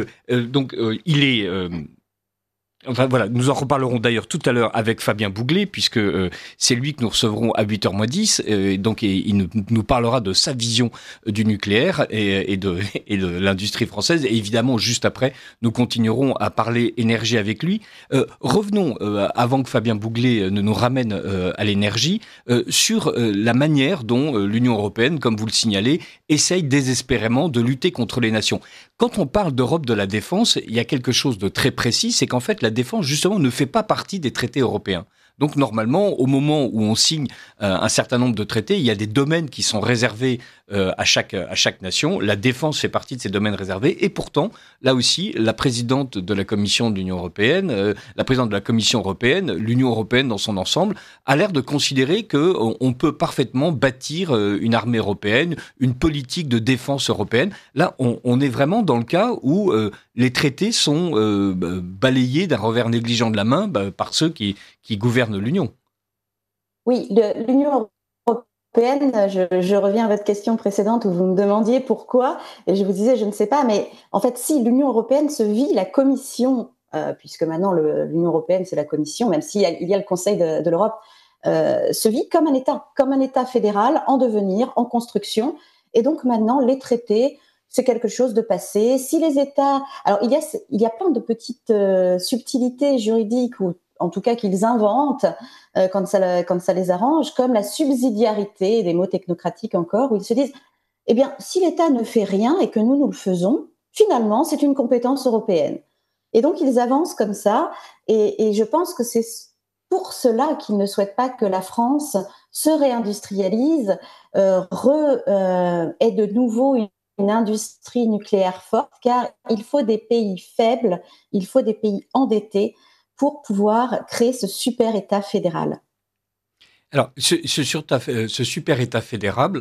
Il est... Enfin voilà, nous en reparlerons d'ailleurs tout à l'heure avec Fabien Bouglet, puisque c'est lui que nous recevrons à 8h moins 10, il nous parlera de sa vision du nucléaire et de l'industrie française. Et évidemment, juste après, nous continuerons à parler énergie avec lui. Revenons, avant que Fabien Bouglet ne nous ramène à l'énergie, sur la manière dont l'Union européenne, comme vous le signalez, essaye désespérément de lutter contre les nations. Quand on parle d'Europe de la défense, il y a quelque chose de très précis, c'est qu'en fait, la défense, justement, ne fait pas partie des traités européens. Donc, normalement, au moment où on signe un certain nombre de traités, il y a des domaines qui sont réservés à chaque nation. La défense fait partie de ces domaines réservés. Et pourtant, là aussi, la présidente de la Commission de l'Union européenne, la présidente de la Commission européenne, l'Union européenne dans son ensemble, a l'air de considérer qu'on peut parfaitement bâtir une armée européenne, une politique de défense européenne. Là, on est vraiment dans le cas où les traités sont balayés d'un revers négligent de la main par ceux qui gouvernent l'Union. Oui, l'Union européenne, je reviens à votre question précédente où vous me demandiez pourquoi, et je vous disais je ne sais pas, mais en fait si l'Union européenne se vit la Commission, puisque maintenant l'Union européenne c'est la Commission, même s'il y a le Conseil de l'Europe, se vit comme un État fédéral en devenir, en construction, et donc maintenant les traités, c'est quelque chose de passé. Si les États... Alors, il y a plein de petites subtilités juridiques, ou en tout cas qu'ils inventent quand ça les arrange, comme la subsidiarité, des mots technocratiques encore, où ils se disent, eh bien, si l'État ne fait rien et que nous le faisons, finalement, c'est une compétence européenne. Et donc, ils avancent comme ça, et je pense que c'est pour cela qu'ils ne souhaitent pas que la France se réindustrialise, ait de nouveau une industrie nucléaire forte, car il faut des pays faibles, il faut des pays endettés pour pouvoir créer ce super État fédéral. Alors, ce super État fédéral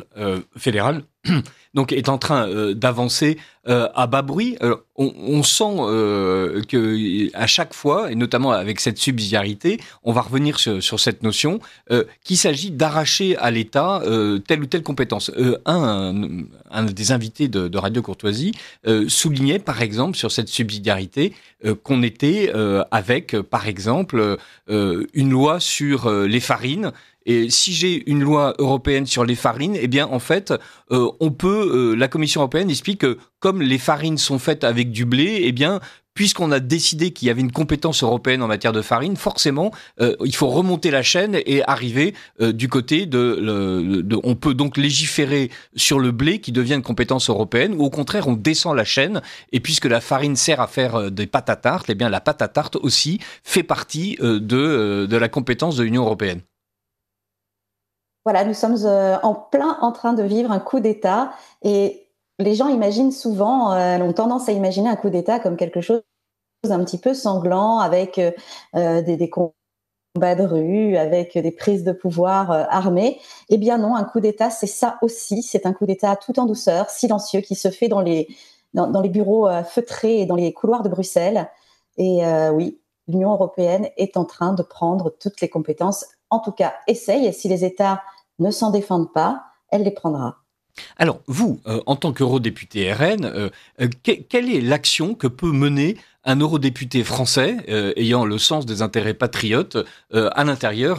donc est en train d'avancer à bas bruit. On sent que à chaque fois, et notamment avec cette subsidiarité, on va revenir sur cette notion qu'il s'agit d'arracher à l'État telle ou telle compétence. Un des invités de Radio Courtoisie soulignait par exemple sur cette subsidiarité qu'on était avec par exemple une loi sur les farines. Et si j'ai une loi européenne sur les farines, eh bien en fait, la Commission européenne explique que comme les farines sont faites avec du blé, eh bien puisqu'on a décidé qu'il y avait une compétence européenne en matière de farine, forcément, il faut remonter la chaîne et arriver du côté on peut donc légiférer sur le blé qui devient une compétence européenne, ou au contraire, on descend la chaîne, et puisque la farine sert à faire des pâtes à tarte, eh bien la pâte à tarte aussi fait partie de la compétence de l'Union européenne. Voilà, nous sommes en train de vivre un coup d'État, et les gens imaginent souvent, ont tendance à imaginer un coup d'État comme quelque chose un petit peu sanglant, avec des combats de rue, avec des prises de pouvoir armées. Eh bien non, un coup d'État, c'est ça aussi. C'est un coup d'État tout en douceur, silencieux, qui se fait dans les bureaux feutrés et dans les couloirs de Bruxelles. Et oui, l'Union européenne est en train de prendre toutes les compétences, en tout cas essaye, et si les États ne s'en défendent pas, elle les prendra. Alors, vous, en tant qu'eurodéputé RN, quelle est l'action que peut mener un eurodéputé français ayant le sens des intérêts patriotes à l'intérieur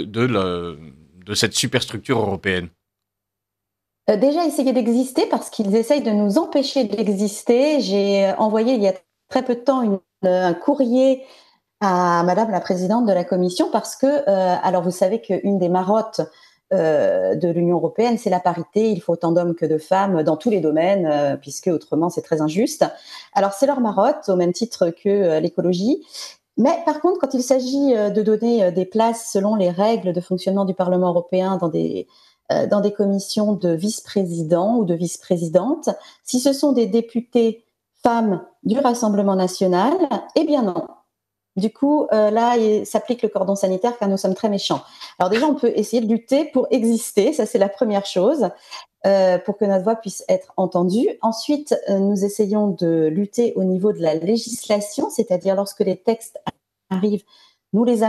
de cette superstructure européenne ? Déjà, essayer d'exister, parce qu'ils essayent de nous empêcher d'exister. J'ai envoyé il y a très peu de temps un courrier à Madame la Présidente de la Commission, parce que, alors vous savez qu'une des marottes de l'Union européenne, c'est la parité. Il faut autant d'hommes que de femmes dans tous les domaines, puisque autrement c'est très injuste. Alors c'est leur marotte, au même titre que l'écologie. Mais par contre, quand il s'agit de donner des places selon les règles de fonctionnement du Parlement européen dans des commissions de vice-présidents ou de vice-présidentes, si ce sont des députés femmes du Rassemblement national. Eh bien non. Du coup, là, il s'applique le cordon sanitaire car nous sommes très méchants. Alors déjà, on peut essayer de lutter pour exister, ça c'est la première chose, pour que notre voix puisse être entendue. Ensuite, nous essayons de lutter au niveau de la législation, c'est-à-dire lorsque les textes arrivent, nous les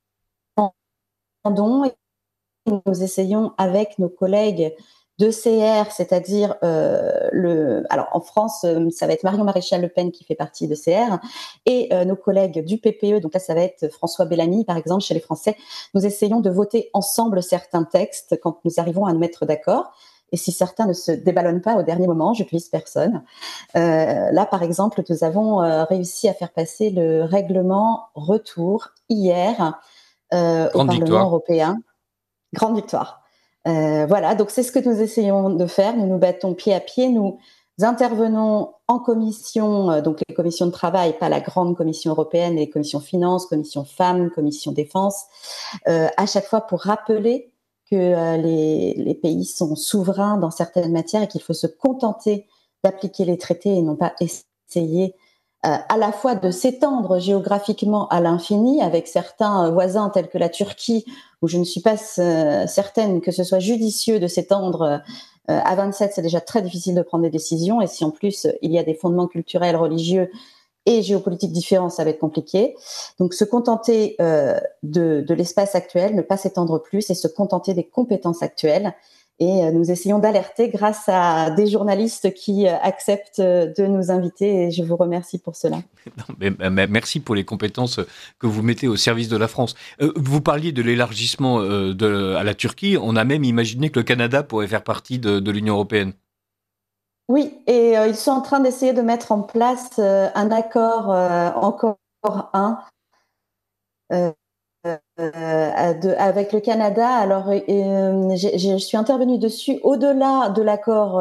amendons et nous essayons avec nos collègues de CR, c'est-à-dire alors en France, ça va être Marion Maréchal Le Pen qui fait partie de CR, et nos collègues du PPE, donc là ça va être François Bellamy par exemple chez les Français. Nous essayons de voter ensemble certains textes quand nous arrivons à nous mettre d'accord. Et si certains ne se déballonnent pas au dernier moment, je ne vise personne. Là, par exemple, nous avons réussi à faire passer le règlement retour hier au Parlement européen. Grande victoire. Voilà, donc c'est ce que nous essayons de faire. Nous nous battons pied à pied. Nous intervenons en commission, donc les commissions de travail, pas la grande commission européenne, mais les commissions finances, commission femmes, commission défense, à chaque fois pour rappeler que les pays sont souverains dans certaines matières et qu'il faut se contenter d'appliquer les traités et non pas essayer à la fois de s'étendre géographiquement à l'infini avec certains voisins tels que la Turquie, où je ne suis pas certaine que ce soit judicieux de s'étendre à 27, c'est déjà très difficile de prendre des décisions, et si en plus il y a des fondements culturels, religieux et géopolitiques différents, ça va être compliqué. Donc se contenter de l'espace actuel, ne pas s'étendre plus et se contenter des compétences actuelles. Et nous essayons d'alerter grâce à des journalistes qui acceptent de nous inviter, et je vous remercie pour cela. Mais merci pour les compétences que vous mettez au service de la France. Vous parliez de l'élargissement à la Turquie. On a même imaginé que le Canada pourrait faire partie de l'Union européenne. Oui, et ils sont en train d'essayer de mettre en place un accord, encore un, avec le Canada. Alors, je suis intervenue dessus. Au-delà de l'accord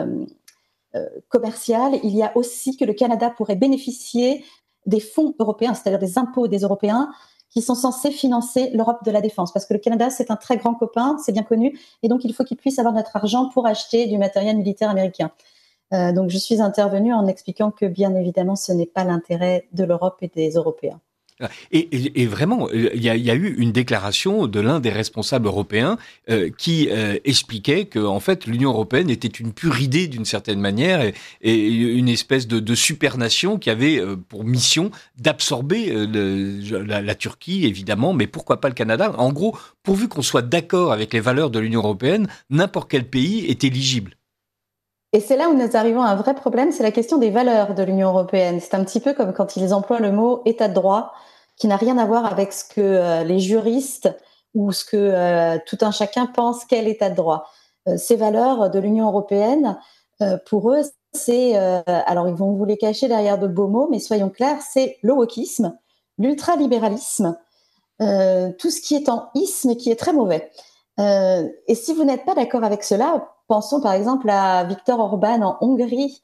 commercial, il y a aussi que le Canada pourrait bénéficier des fonds européens, c'est-à-dire des impôts des Européens qui sont censés financer l'Europe de la défense. Parce que le Canada, c'est un très grand copain, c'est bien connu, et donc il faut qu'il puisse avoir notre argent pour acheter du matériel militaire américain. Donc je suis intervenue en expliquant que bien évidemment, ce n'est pas l'intérêt de l'Europe et des Européens. Et vraiment, il y a eu une déclaration de l'un des responsables européens qui expliquait que en fait l'Union européenne était une pure idée d'une certaine manière et une espèce de supernation qui avait pour mission d'absorber la Turquie évidemment, mais pourquoi pas le Canada. En gros, pourvu qu'on soit d'accord avec les valeurs de l'Union européenne, n'importe quel pays est éligible. Et c'est là où nous arrivons à un vrai problème, c'est la question des valeurs de l'Union européenne. C'est un petit peu comme quand ils emploient le mot état de droit, qui n'a rien à voir avec ce que les juristes ou ce que tout un chacun pense qu'est l'état de droit. Ces valeurs de l'Union européenne, pour eux, c'est... alors, ils vont vous les cacher derrière de beaux mots, mais soyons clairs, c'est le wokisme, l'ultralibéralisme, tout ce qui est en isme et qui est très mauvais. Et si vous n'êtes pas d'accord avec cela, pensons par exemple à Viktor Orban en Hongrie,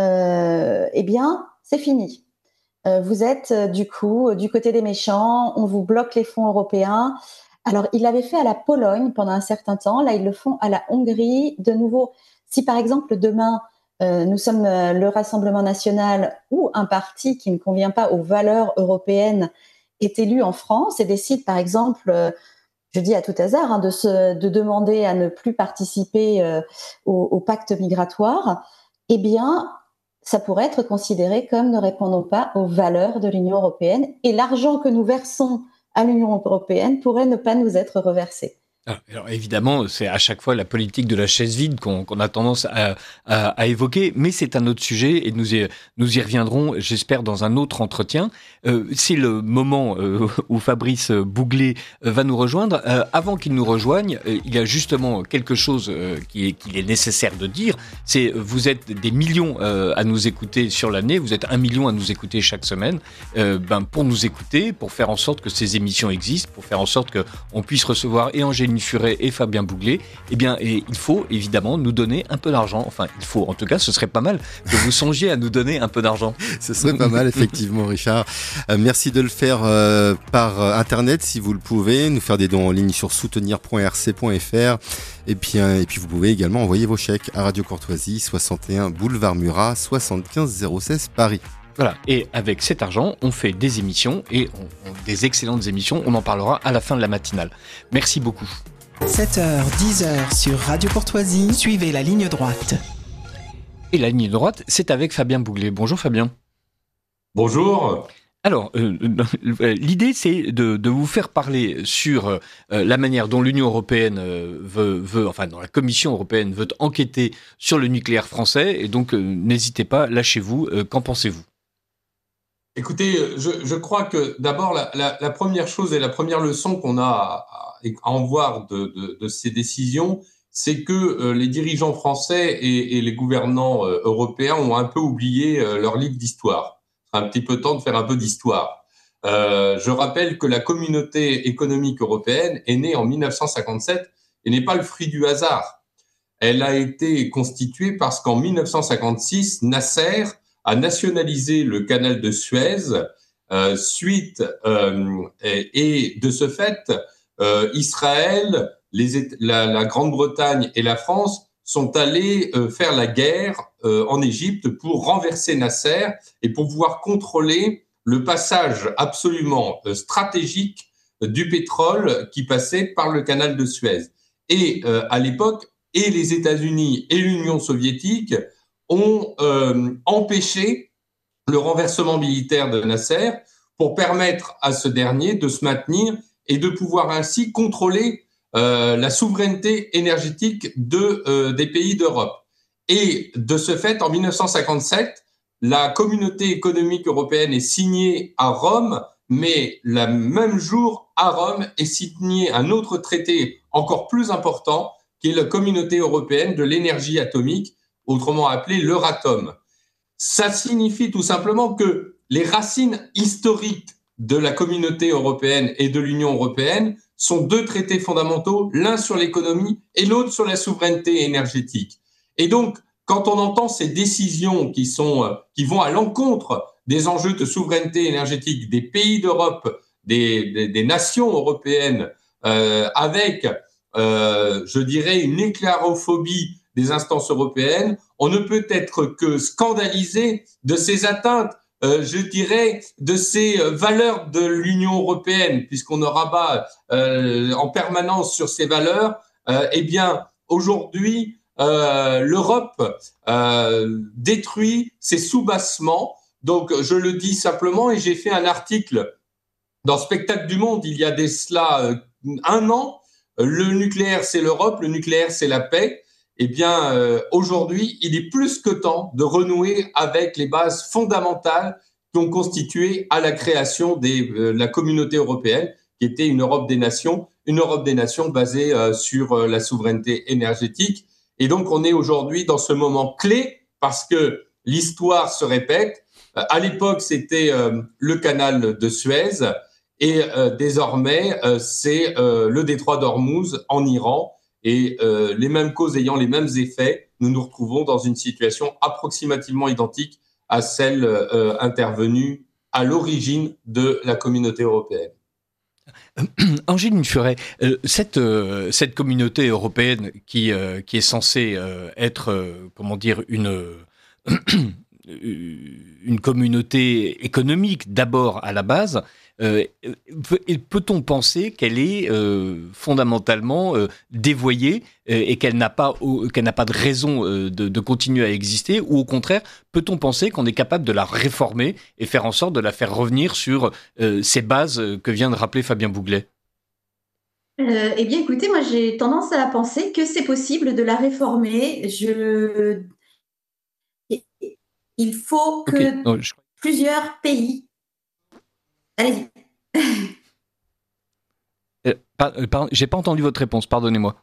eh bien, c'est fini. Vous êtes du coup du côté des méchants, on vous bloque les fonds européens. Alors, ils l'avaient fait à la Pologne pendant un certain temps, là ils le font à la Hongrie. De nouveau, si par exemple demain, nous sommes le Rassemblement national ou un parti qui ne convient pas aux valeurs européennes est élu en France et décide par exemple... je dis à tout hasard, de demander à ne plus participer au pacte migratoire, eh bien, ça pourrait être considéré comme ne répondant pas aux valeurs de l'Union européenne. Et l'argent que nous versons à l'Union européenne pourrait ne pas nous être reversé. Alors évidemment, c'est à chaque fois la politique de la chaise vide qu'on a tendance à évoquer, mais c'est un autre sujet et nous y reviendrons, j'espère, dans un autre entretien. C'est le moment où Fabrice Bouglet va nous rejoindre. Avant qu'il nous rejoigne, il y a justement quelque chose qu'il est nécessaire de dire. C'est vous êtes des millions à nous écouter sur l'année, vous êtes 1 million à nous écouter chaque semaine. Pour nous écouter, pour faire en sorte que ces émissions existent, pour faire en sorte qu'on puisse recevoir et Angélique Angéline Furet et Fabien Bouglet, et il faut évidemment nous donner un peu d'argent. Enfin, en tout cas, ce serait pas mal que vous songiez à nous donner un peu d'argent. Ce serait pas mal, effectivement, Richard. Merci de le faire par Internet, si vous le pouvez, nous faire des dons en ligne sur soutenir.rc.fr. Et puis vous pouvez également envoyer vos chèques à Radio Courtoisie, 61 boulevard Murat, 75 016 Paris. Voilà, et avec cet argent, on fait des émissions, et des excellentes émissions, on en parlera à la fin de la matinale. Merci beaucoup. 7h, 10h sur Radio Courtoisie, suivez la ligne droite. Et la ligne droite, c'est avec Fabien Bouglet. Bonjour Fabien. Bonjour. Alors, l'idée, c'est de vous faire parler sur la manière dont l'Union européenne dont la Commission européenne veut enquêter sur le nucléaire français, et donc n'hésitez pas, lâchez-vous, qu'en pensez-vous ? Écoutez, je crois que d'abord, la première chose et la première leçon qu'on a à en voir de ces décisions, c'est que les dirigeants français et les gouvernants européens ont un peu oublié leur livre d'histoire. C'est un petit peu temps de faire un peu d'histoire. Je rappelle que la Communauté économique européenne est née en 1957 et n'est pas le fruit du hasard. Elle a été constituée parce qu'en 1956, Nasser a nationalisé le canal de Suez et de ce fait, Israël, la Grande-Bretagne et la France sont allés faire la guerre en Égypte pour renverser Nasser et pour pouvoir contrôler le passage absolument stratégique du pétrole qui passait par le canal de Suez. Et à l'époque, et les États-Unis et l'Union soviétique ont empêché le renversement militaire de Nasser pour permettre à ce dernier de se maintenir et de pouvoir ainsi contrôler la souveraineté énergétique des pays d'Europe. Et de ce fait, en 1957, la Communauté économique européenne est signée à Rome, mais le même jour, à Rome, est signé un autre traité encore plus important, qui est la Communauté européenne de l'énergie atomique, autrement appelée l'Euratom. Ça signifie tout simplement que les racines historiques de la Communauté européenne et de l'Union européenne sont deux traités fondamentaux, l'un sur l'économie et l'autre sur la souveraineté énergétique. Et donc, quand on entend ces décisions qui vont à l'encontre des enjeux de souveraineté énergétique des pays d'Europe, des nations européennes, avec, je dirais, une éclarophobie des instances européennes, on ne peut être que scandalisé de ces atteintes, je dirais, de ces valeurs de l'Union européenne, puisqu'on ne rabat en permanence sur ces valeurs. Eh bien, aujourd'hui, l'Europe détruit ses soubassements. Donc, je le dis simplement, et j'ai fait un article dans Spectacle du Monde il y a de cela un an. Le nucléaire, c'est l'Europe, le nucléaire, c'est la paix. Eh bien, aujourd'hui, il est plus que temps de renouer avec les bases fondamentales qui ont constitué à la création de la communauté européenne, qui était une Europe des nations basée sur la souveraineté énergétique. Et donc, on est aujourd'hui dans ce moment clé parce que l'histoire se répète. À l'époque, c'était le canal de Suez et désormais, c'est le détroit d'Ormuz en Iran. Et les mêmes causes ayant les mêmes effets, nous nous retrouvons dans une situation approximativement identique à celle intervenue à l'origine de la communauté européenne. Angéline Furet, cette communauté européenne qui est censée être, une communauté économique d'abord à la base, peut-on penser qu'elle est fondamentalement dévoyée et qu'elle n'a pas de raison de continuer à exister, ou au contraire, peut-on penser qu'on est capable de la réformer et faire en sorte de la faire revenir sur ces bases que vient de rappeler Fabien Bouglet ? Eh bien, écoutez, moi j'ai tendance à penser que c'est possible de la réformer. Il faut que plusieurs pays... Allez-y. Pardon, j'ai pas entendu votre réponse, pardonnez-moi.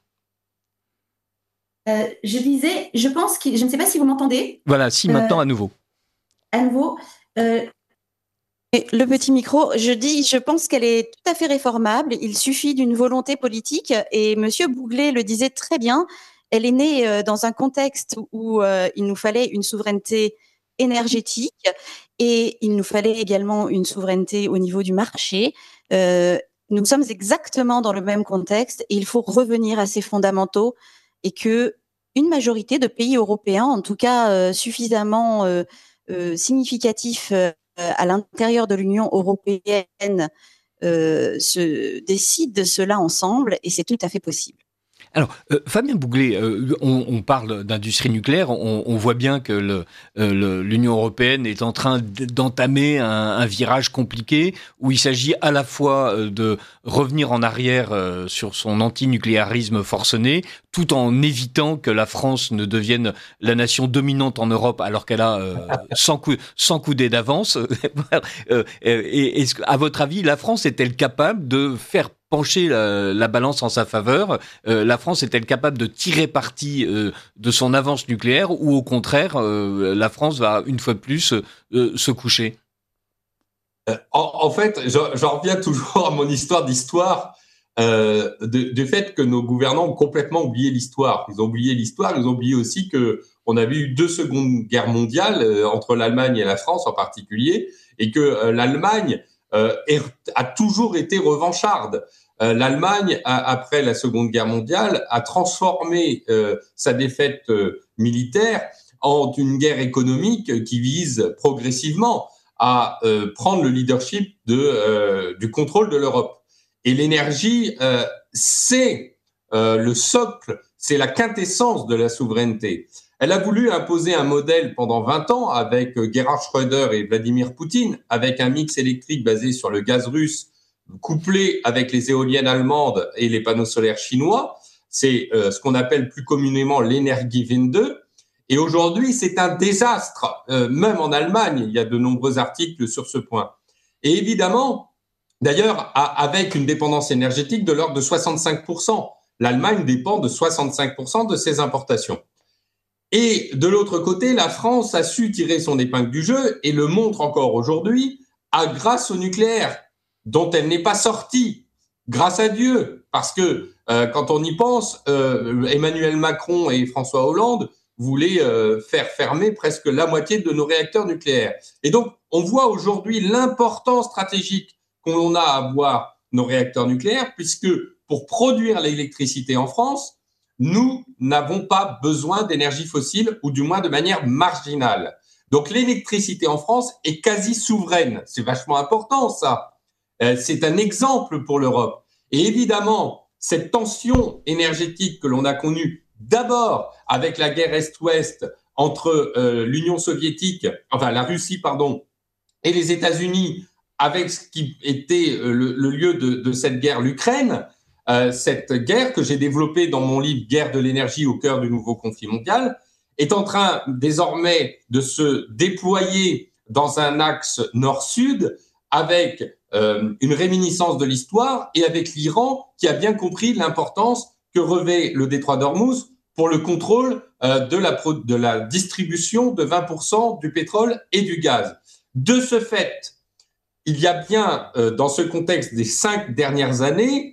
Je disais, je pense je ne sais pas si vous m'entendez. Voilà, si, maintenant à nouveau. À nouveau. Et le petit micro, je pense qu'elle est tout à fait réformable. Il suffit d'une volonté politique. Et Monsieur Bouglet le disait très bien. Elle est née dans un contexte où il nous fallait une souveraineté énergétique et il nous fallait également une souveraineté au niveau du marché. Nous sommes exactement dans le même contexte et il faut revenir à ces fondamentaux et que une majorité de pays européens, en tout cas suffisamment significatifs à l'intérieur de l'Union européenne, se décident de cela ensemble et c'est tout à fait possible. Alors, Fabien Bouglet, on parle d'industrie nucléaire, on voit bien que l'Union européenne est en train d'entamer un virage compliqué où il s'agit à la fois de revenir en arrière sur son antinucléarisme forcené, tout en évitant que la France ne devienne la nation dominante en Europe alors qu'elle a 100 coudées d'avance. Et à votre avis, la France est-elle capable de faire pencher la balance en sa faveur? La France est-elle capable de tirer parti de son avance nucléaire ou au contraire, la France va une fois de plus se coucher? En fait, j'en reviens toujours à mon histoire d'histoire du fait que nos gouvernants ont complètement oublié l'histoire. Ils ont oublié l'histoire, ils ont oublié aussi que on avait eu 2 secondes guerres mondiales entre l'Allemagne et la France en particulier, et que l'Allemagne a toujours été revancharde. L'Allemagne, après la Seconde Guerre mondiale, a transformé sa défaite militaire en une guerre économique qui vise progressivement à prendre le leadership du contrôle de l'Europe. Et l'énergie, c'est le socle, c'est la quintessence de la souveraineté. Elle a voulu imposer un modèle pendant 20 ans avec Gerhard Schröder et Vladimir Poutine, avec un mix électrique basé sur le gaz russe, couplé avec les éoliennes allemandes et les panneaux solaires chinois. C'est ce qu'on appelle plus communément l'Energiewende. Et aujourd'hui, c'est un désastre. Même en Allemagne, il y a de nombreux articles sur ce point. Et évidemment, d'ailleurs, avec une dépendance énergétique de l'ordre de 65%. L'Allemagne dépend de 65% de ses importations. Et de l'autre côté, la France a su tirer son épingle du jeu et le montre encore aujourd'hui grâce au nucléaire, dont elle n'est pas sortie, grâce à Dieu. Parce que quand on y pense, Emmanuel Macron et François Hollande voulaient faire fermer presque la moitié de nos réacteurs nucléaires. Et donc, on voit aujourd'hui l'importance stratégique qu'on a à avoir nos réacteurs nucléaires, puisque pour produire l'électricité en France, nous n'avons pas besoin d'énergie fossile, ou du moins de manière marginale. Donc l'électricité en France est quasi souveraine. C'est vachement important, ça. C'est un exemple pour l'Europe. Et évidemment, cette tension énergétique que l'on a connue d'abord avec la guerre Est-Ouest entre l'Union soviétique, enfin la Russie, pardon, et les États-Unis, avec ce qui était le lieu de cette guerre, l'Ukraine, cette guerre que j'ai développée dans mon livre « Guerre de l'énergie au cœur du nouveau conflit mondial », est en train désormais de se déployer dans un axe nord-sud avec une réminiscence de l'histoire et avec l'Iran qui a bien compris l'importance que revêt le détroit d'Ormuz pour le contrôle de la distribution de 20% du pétrole et du gaz. De ce fait, il y a bien, dans ce contexte des 5 dernières années,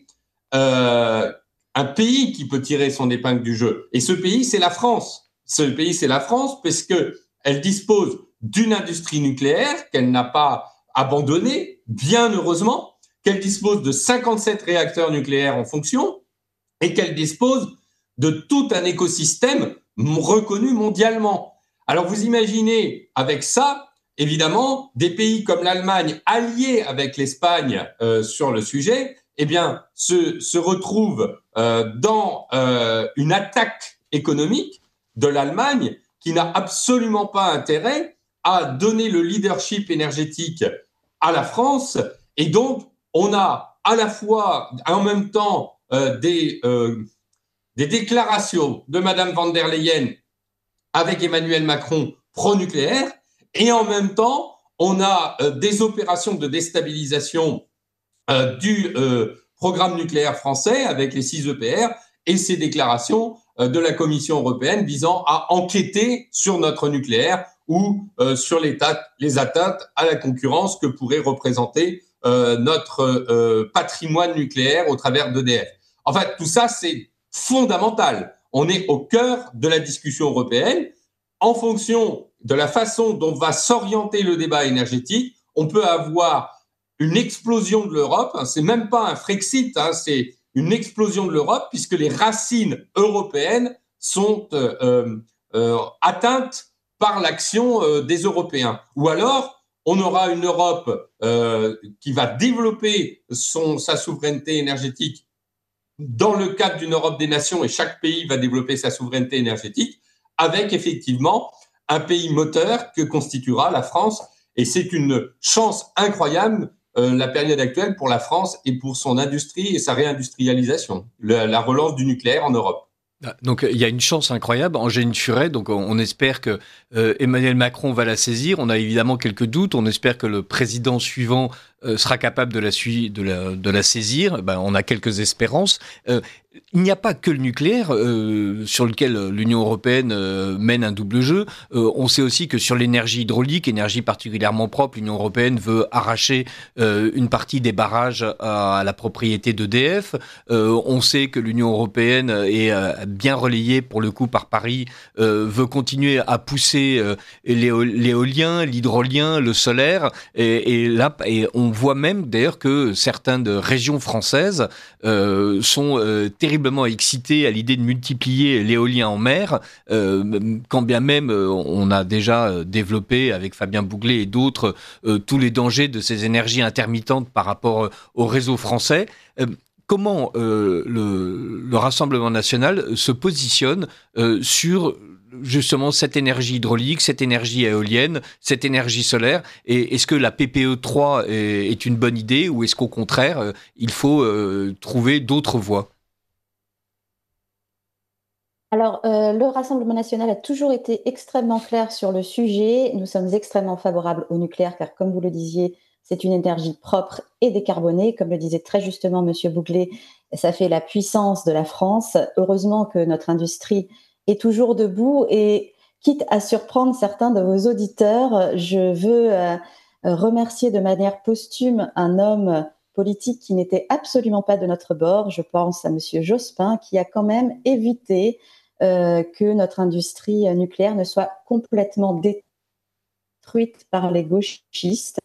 un pays qui peut tirer son épingle du jeu. Et ce pays, c'est la France. Ce pays, c'est la France parce qu'elle dispose d'une industrie nucléaire qu'elle n'a pas abandonnée, bien heureusement, qu'elle dispose de 57 réacteurs nucléaires en fonction et qu'elle dispose de tout un écosystème reconnu mondialement. Alors vous imaginez avec ça, évidemment, des pays comme l'Allemagne, alliés avec l'Espagne sur le sujet, eh bien, se retrouvent dans une attaque économique de l'Allemagne qui n'a absolument pas intérêt à donner le leadership énergétique à la France. Et donc, on a à la fois, en même temps, des déclarations de Madame van der Leyen avec Emmanuel Macron pro-nucléaire, et en même temps, on a des opérations de déstabilisation du programme nucléaire français avec les 6 EPR et ces déclarations de la Commission européenne visant à enquêter sur notre nucléaire ou sur les atteintes à la concurrence que pourrait représenter notre patrimoine nucléaire au travers d'EDF. En fait, tout ça, c'est fondamental. On est au cœur de la discussion européenne. En fonction de la façon dont va s'orienter le débat énergétique, on peut avoir une explosion de l'Europe. C'est même pas un Frexit, c'est une explosion de l'Europe puisque les racines européennes sont atteintes par l'action des Européens. Ou alors, on aura une Europe qui va développer sa souveraineté énergétique dans le cadre d'une Europe des nations, et chaque pays va développer sa souveraineté énergétique, avec effectivement un pays moteur que constituera la France. Et c'est une chance incroyable, la période actuelle pour la France et pour son industrie et sa réindustrialisation, la relance du nucléaire en Europe. Donc il y a une chance incroyable, Angéline Furet, donc on espère que Emmanuel Macron va la saisir. On a évidemment quelques doutes, on espère que le président suivant sera capable de la saisir. On a quelques espérances. Il n'y a pas que le nucléaire sur lequel l'Union européenne mène un double jeu. On sait aussi que sur l'énergie hydraulique, énergie particulièrement propre, l'Union européenne veut arracher une partie des barrages à la propriété d'EDF. On sait que l'Union européenne est bien relayée pour le coup par Paris, veut continuer à pousser l'éolien, l'hydrolien, le solaire. Et on voit même d'ailleurs que certaines régions françaises sont terriblement excité à l'idée de multiplier l'éolien en mer, quand bien même on a déjà développé avec Fabien Bouglet et d'autres tous les dangers de ces énergies intermittentes par rapport au réseau français. Comment le Rassemblement national se positionne sur justement cette énergie hydraulique, cette énergie éolienne, cette énergie solaire, et est-ce que la PPE 3 est une bonne idée ou est-ce qu'au contraire il faut trouver d'autres voies? Alors, le Rassemblement national a toujours été extrêmement clair sur le sujet. Nous sommes extrêmement favorables au nucléaire car, comme vous le disiez, c'est une énergie propre et décarbonée. Comme le disait très justement Monsieur Bouglet, ça fait la puissance de la France. Heureusement que notre industrie est toujours debout et quitte à surprendre certains de vos auditeurs, je veux remercier de manière posthume un homme politique qui n'était absolument pas de notre bord. Je pense à Monsieur Jospin qui a quand même évité que notre industrie nucléaire ne soit complètement détruite par les gauchistes.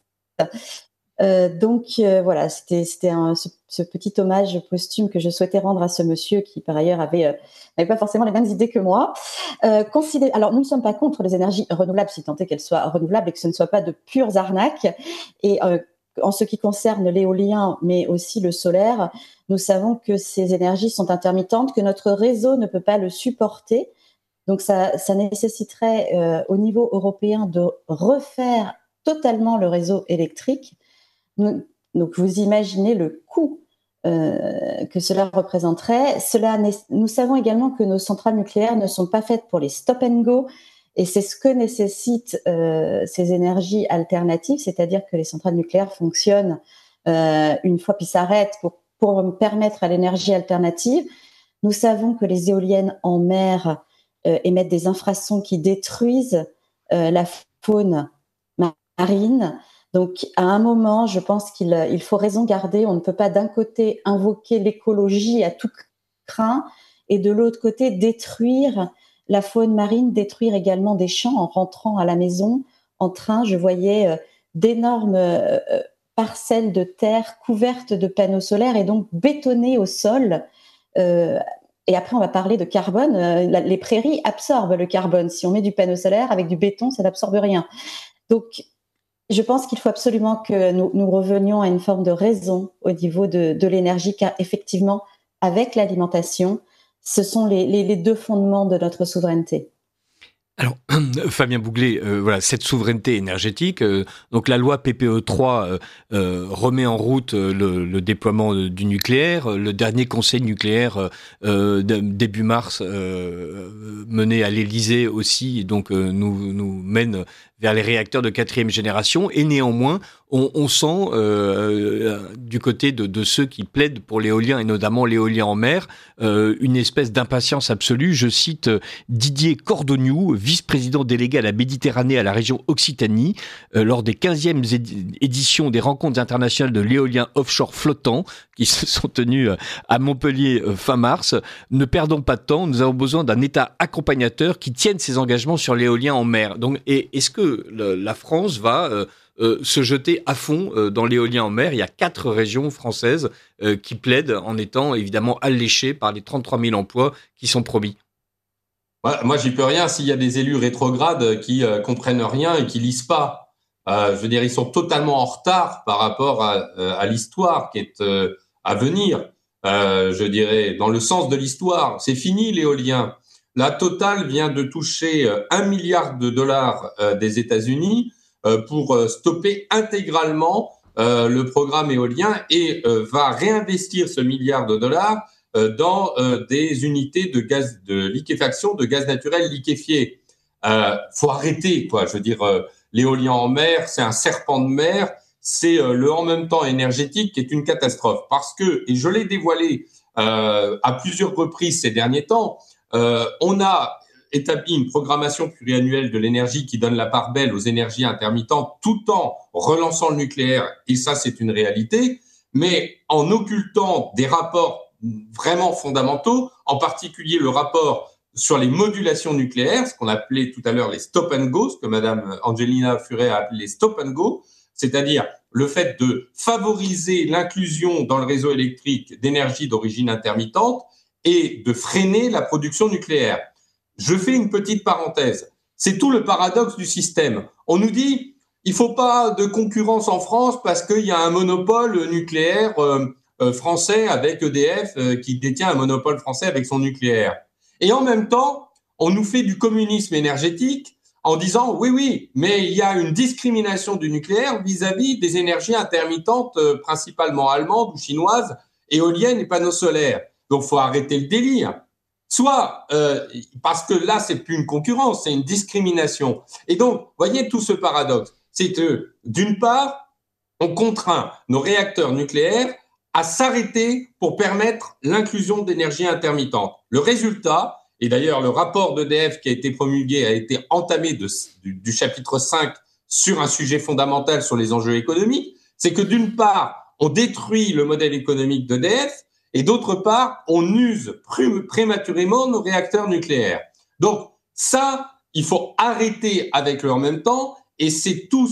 Voilà, c'était ce petit hommage posthume que je souhaitais rendre à ce monsieur qui, par ailleurs, n'avait pas forcément les mêmes idées que moi. Alors, nous ne sommes pas contre les énergies renouvelables, si tant est qu'elles soient renouvelables et que ce ne soit pas de pures arnaques. Et en ce qui concerne l'éolien, mais aussi le solaire, nous savons que ces énergies sont intermittentes, que notre réseau ne peut pas le supporter. Donc, ça nécessiterait au niveau européen de refaire totalement le réseau électrique. Donc, vous imaginez le coût que cela représenterait. Nous savons également que nos centrales nucléaires ne sont pas faites pour les stop and go, et c'est ce que nécessitent ces énergies alternatives, c'est-à-dire que les centrales nucléaires fonctionnent une fois puis s'arrêtent pour permettre à l'énergie alternative. Nous savons que les éoliennes en mer émettent des infrasons qui détruisent la faune marine. Donc, à un moment, je pense qu'il faut raison garder. On ne peut pas d'un côté invoquer l'écologie à tout crin et de l'autre côté détruire la faune marine, détruire également des champs. En rentrant à la maison en train, je voyais d'énormes parcelles de terre couvertes de panneaux solaires et donc bétonnées au sol. Et après, on va parler de carbone. Les prairies absorbent le carbone. Si on met du panneau solaire avec du béton, ça n'absorbe rien. Donc, je pense qu'il faut absolument que nous revenions à une forme de raison au niveau de l'énergie, car effectivement, avec l'alimentation, ce sont les deux fondements de notre souveraineté. Alors, Fabien Bouglet, voilà, cette souveraineté énergétique, donc la loi PPE 3 remet en route le déploiement du nucléaire. Le dernier conseil nucléaire début mars mené à l'Élysée aussi, donc nous mène vers les réacteurs de 4e génération. Et néanmoins, on sent du côté de ceux qui plaident pour l'éolien et notamment l'éolien en mer, une espèce d'impatience absolue. Je cite Didier Cordognou, vice-président délégué à la Méditerranée à la région Occitanie, lors des 15e éditions des rencontres internationales de l'éolien offshore flottant qui se sont tenues à Montpellier fin mars. Ne perdons pas de temps, nous avons besoin d'un État accompagnateur qui tienne ses engagements sur l'éolien en mer. Donc, est-ce que la France va se jeter à fond dans l'éolien en mer? Il y a 4 régions françaises qui plaident en étant évidemment alléchées par les 33 000 emplois qui sont promis. Moi, j'y peux rien s'il y a des élus rétrogrades qui comprennent rien et qui lisent pas. Je veux dire, ils sont totalement en retard par rapport à l'histoire qui est à venir. Je dirais, dans le sens de l'histoire, c'est fini l'éolien. La Total vient de toucher $1 milliard des États-Unis pour stopper intégralement le programme éolien et va réinvestir ce $1 milliard dans des unités de liquéfaction de gaz naturel liquéfié. Faut arrêter, quoi. Je veux dire, l'éolien en mer, c'est un serpent de mer, c'est le en même temps énergétique qui est une catastrophe. Parce que, et je l'ai dévoilé à plusieurs reprises ces derniers temps, on a établi une programmation pluriannuelle de l'énergie qui donne la part belle aux énergies intermittentes tout en relançant le nucléaire, et ça c'est une réalité, mais en occultant des rapports vraiment fondamentaux, en particulier le rapport sur les modulations nucléaires, ce qu'on appelait tout à l'heure les stop and go, ce que Madame Angelina Furet a appelé les stop and go, c'est-à-dire le fait de favoriser l'inclusion dans le réseau électrique d'énergie d'origine intermittente et de freiner la production nucléaire. Je fais une petite parenthèse. C'est tout le paradoxe du système. On nous dit, il faut pas de concurrence en France parce qu'il y a un monopole nucléaire français avec EDF qui détient un monopole français avec son nucléaire. Et en même temps, on nous fait du communisme énergétique en disant, oui, mais il y a une discrimination du nucléaire vis-à-vis des énergies intermittentes, principalement allemandes ou chinoises, éoliennes et panneaux solaires. Donc, faut arrêter le délire. Soit parce que là, c'est plus une concurrence, c'est une discrimination. Et donc, voyez tout ce paradoxe. C'est que, d'une part, on contraint nos réacteurs nucléaires à s'arrêter pour permettre l'inclusion d'énergie intermittente. Le résultat, et d'ailleurs le rapport d'EDF qui a été promulgué a été entamé du chapitre 5 sur un sujet fondamental sur les enjeux économiques, c'est que d'une part, on détruit le modèle économique d'EDF, et d'autre part, on use prématurément nos réacteurs nucléaires. Donc ça, il faut arrêter avec le en même temps, et c'est tout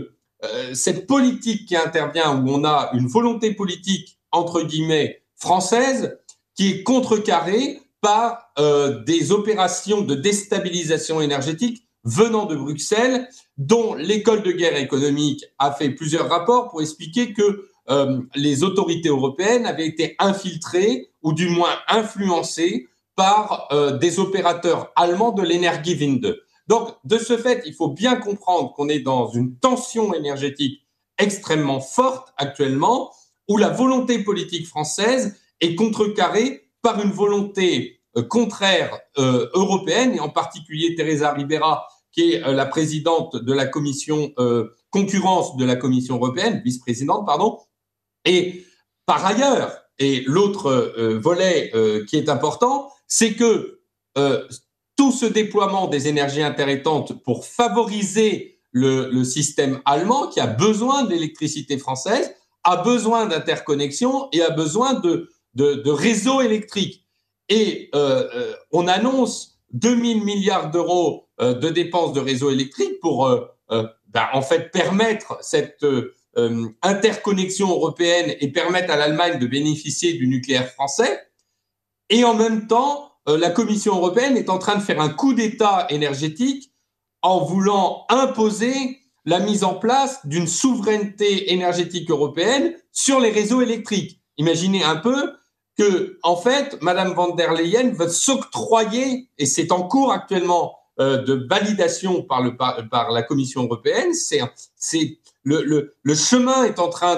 cette politique qui intervient où on a une volonté politique, entre guillemets, française, qui est contrecarrée par des opérations de déstabilisation énergétique venant de Bruxelles, dont l'école de guerre économique a fait plusieurs rapports pour expliquer que les autorités européennes avaient été infiltrées ou du moins influencées par des opérateurs allemands de l'Energiewende. Donc, de ce fait, il faut bien comprendre qu'on est dans une tension énergétique extrêmement forte actuellement, où la volonté politique française est contrecarrée par une volonté contraire européenne, et en particulier Teresa Ribera, qui est la présidente de la commission concurrence de la Commission européenne, vice-présidente, pardon. Et par ailleurs, et l'autre volet qui est important, c'est que tout ce déploiement des énergies intermittentes pour favoriser le système allemand, qui a besoin d'électricité française, a besoin d'interconnexion et a besoin de réseaux électriques. Et on annonce 2 000 milliards d'euros de dépenses de réseaux électriques pour en fait permettre cette interconnexion européenne et permettre à l'Allemagne de bénéficier du nucléaire français. Et en même temps, la Commission européenne est en train de faire un coup d'État énergétique en voulant imposer la mise en place d'une souveraineté énergétique européenne sur les réseaux électriques. Imaginez un peu que, en fait, Madame von der Leyen veut s'octroyer, et c'est en cours actuellement de validation par la Commission européenne. C'est le chemin est en train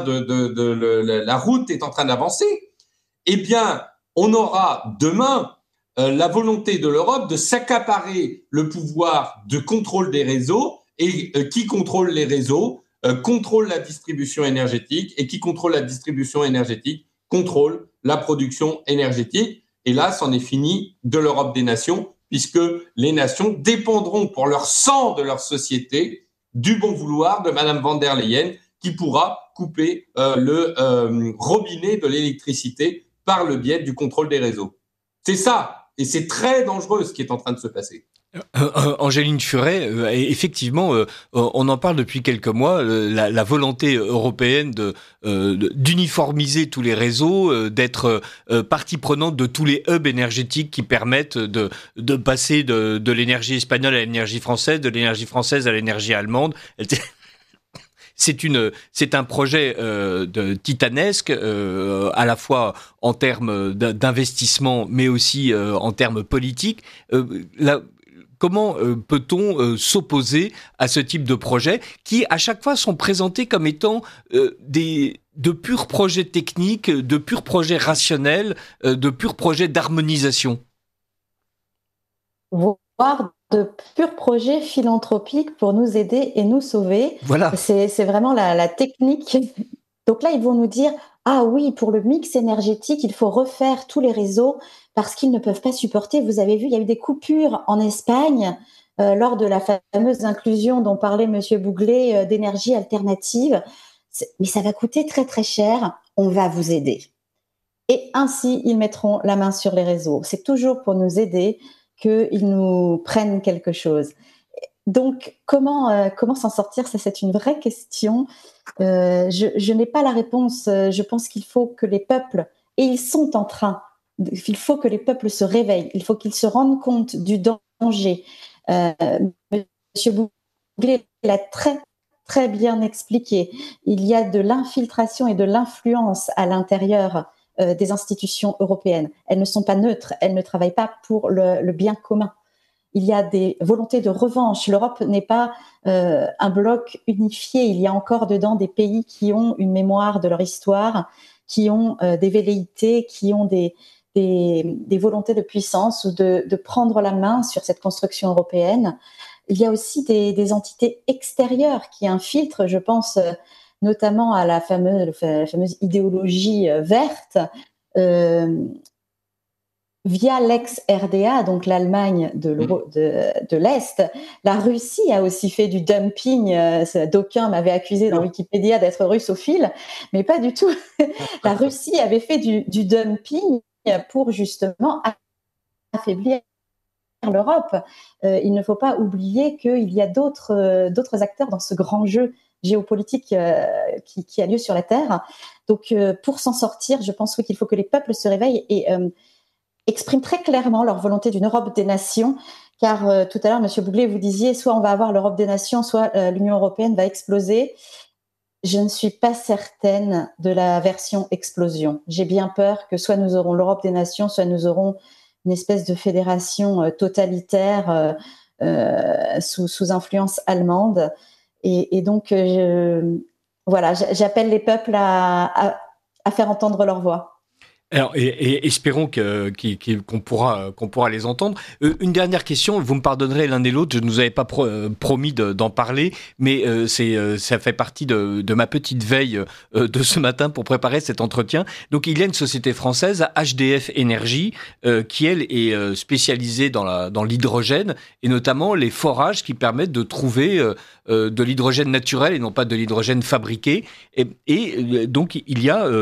la route est en train d'avancer. Eh bien, on aura demain la volonté de l'Europe de s'accaparer le pouvoir de contrôle des réseaux. Et qui contrôle les réseaux? contrôle la distribution énergétique, et qui contrôle la distribution énergétique contrôle la production énergétique. Et là, c'en est fini de l'Europe des nations, puisque les nations dépendront pour leur sang de leur société du bon vouloir de Madame von der Leyen, qui pourra couper le robinet de l'électricité par le biais du contrôle des réseaux. C'est ça, et c'est très dangereux ce qui est en train de se passer. Angéline Furet, effectivement, on en parle depuis quelques mois, la volonté européenne d'uniformiser tous les réseaux, d'être partie prenante de tous les hubs énergétiques qui permettent de passer de l'énergie espagnole à l'énergie française, de l'énergie française à l'énergie allemande. C'est un projet titanesque, à la fois en termes d'investissement, mais aussi en termes politiques. Comment peut-on s'opposer à ce type de projet qui, à chaque fois, sont présentés comme étant de purs projets techniques, de purs projets rationnels, de purs projets d'harmonisation? Voire de purs projets philanthropiques pour nous aider et nous sauver. Voilà. C'est vraiment la technique. Donc là, ils vont nous dire, ah oui, pour le mix énergétique, il faut refaire tous les réseaux parce qu'ils ne peuvent pas supporter. Vous avez vu, il y a eu des coupures en Espagne lors de la fameuse inclusion dont parlait Monsieur Bouglet d'énergie alternative. Mais ça va coûter très très cher. On va vous aider. Et ainsi, ils mettront la main sur les réseaux. C'est toujours pour nous aider qu'ils nous prennent quelque chose. Donc, comment s'en sortir? Ça, c'est une vraie question. Je n'ai pas la réponse. Je pense qu'il faut que les peuples, et ils sont en train, il faut que les peuples se réveillent. Il faut qu'ils se rendent compte du danger. Monsieur Bouglet l'a très, très bien expliqué. Il y a de l'infiltration et de l'influence à l'intérieur des institutions européennes. Elles ne sont pas neutres. Elles ne travaillent pas pour le bien commun. Il y a des volontés de revanche. L'Europe n'est pas un bloc unifié. Il y a encore dedans des pays qui ont une mémoire de leur histoire, qui ont des velléités, qui ont des volontés de puissance ou de prendre la main sur cette construction européenne. Il y a aussi des entités extérieures qui infiltrent. Je pense notamment à la fameuse idéologie verte. Via l'ex-RDA, donc l'Allemagne de l'Est, la Russie a aussi fait du dumping. D'aucuns m'avaient accusé dans Wikipédia d'être russophile, mais pas du tout. La Russie avait fait du dumping pour justement affaiblir l'Europe. Il ne faut pas oublier qu'il y a d'autres acteurs dans ce grand jeu géopolitique qui a lieu sur la Terre. Donc, pour s'en sortir, je pense qu'il faut que les peuples se réveillent et expriment très clairement leur volonté d'une Europe des nations, car tout à l'heure, Monsieur Bouglet, vous disiez soit on va avoir l'Europe des nations, soit l'Union européenne va exploser. Je ne suis pas certaine de la version explosion. J'ai bien peur que soit nous aurons l'Europe des nations, soit nous aurons une espèce de fédération totalitaire sous influence allemande. Et donc, voilà, j'appelle les peuples à faire entendre leur voix. Alors, et espérons qu'on pourra les entendre. Une dernière question, vous me pardonnerez l'un et l'autre, je ne vous avais pas promis d'en parler, mais ça fait partie de ma petite veille de ce matin pour préparer cet entretien. Donc, il y a une société française, HDF Énergie, qui elle est spécialisée dans l'hydrogène et notamment les forages qui permettent de trouver de l'hydrogène naturel et non pas de l'hydrogène fabriqué. Et donc, il y a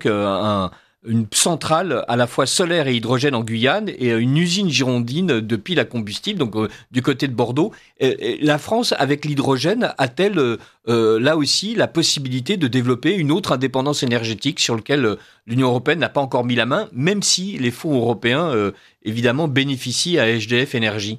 une centrale à la fois solaire et hydrogène en Guyane et une usine girondine de piles à combustible, donc du côté de Bordeaux. La France, avec l'hydrogène, a-t-elle là aussi la possibilité de développer une autre indépendance énergétique sur laquelle l'Union européenne n'a pas encore mis la main, même si les fonds européens, évidemment, bénéficient à HDF Énergie?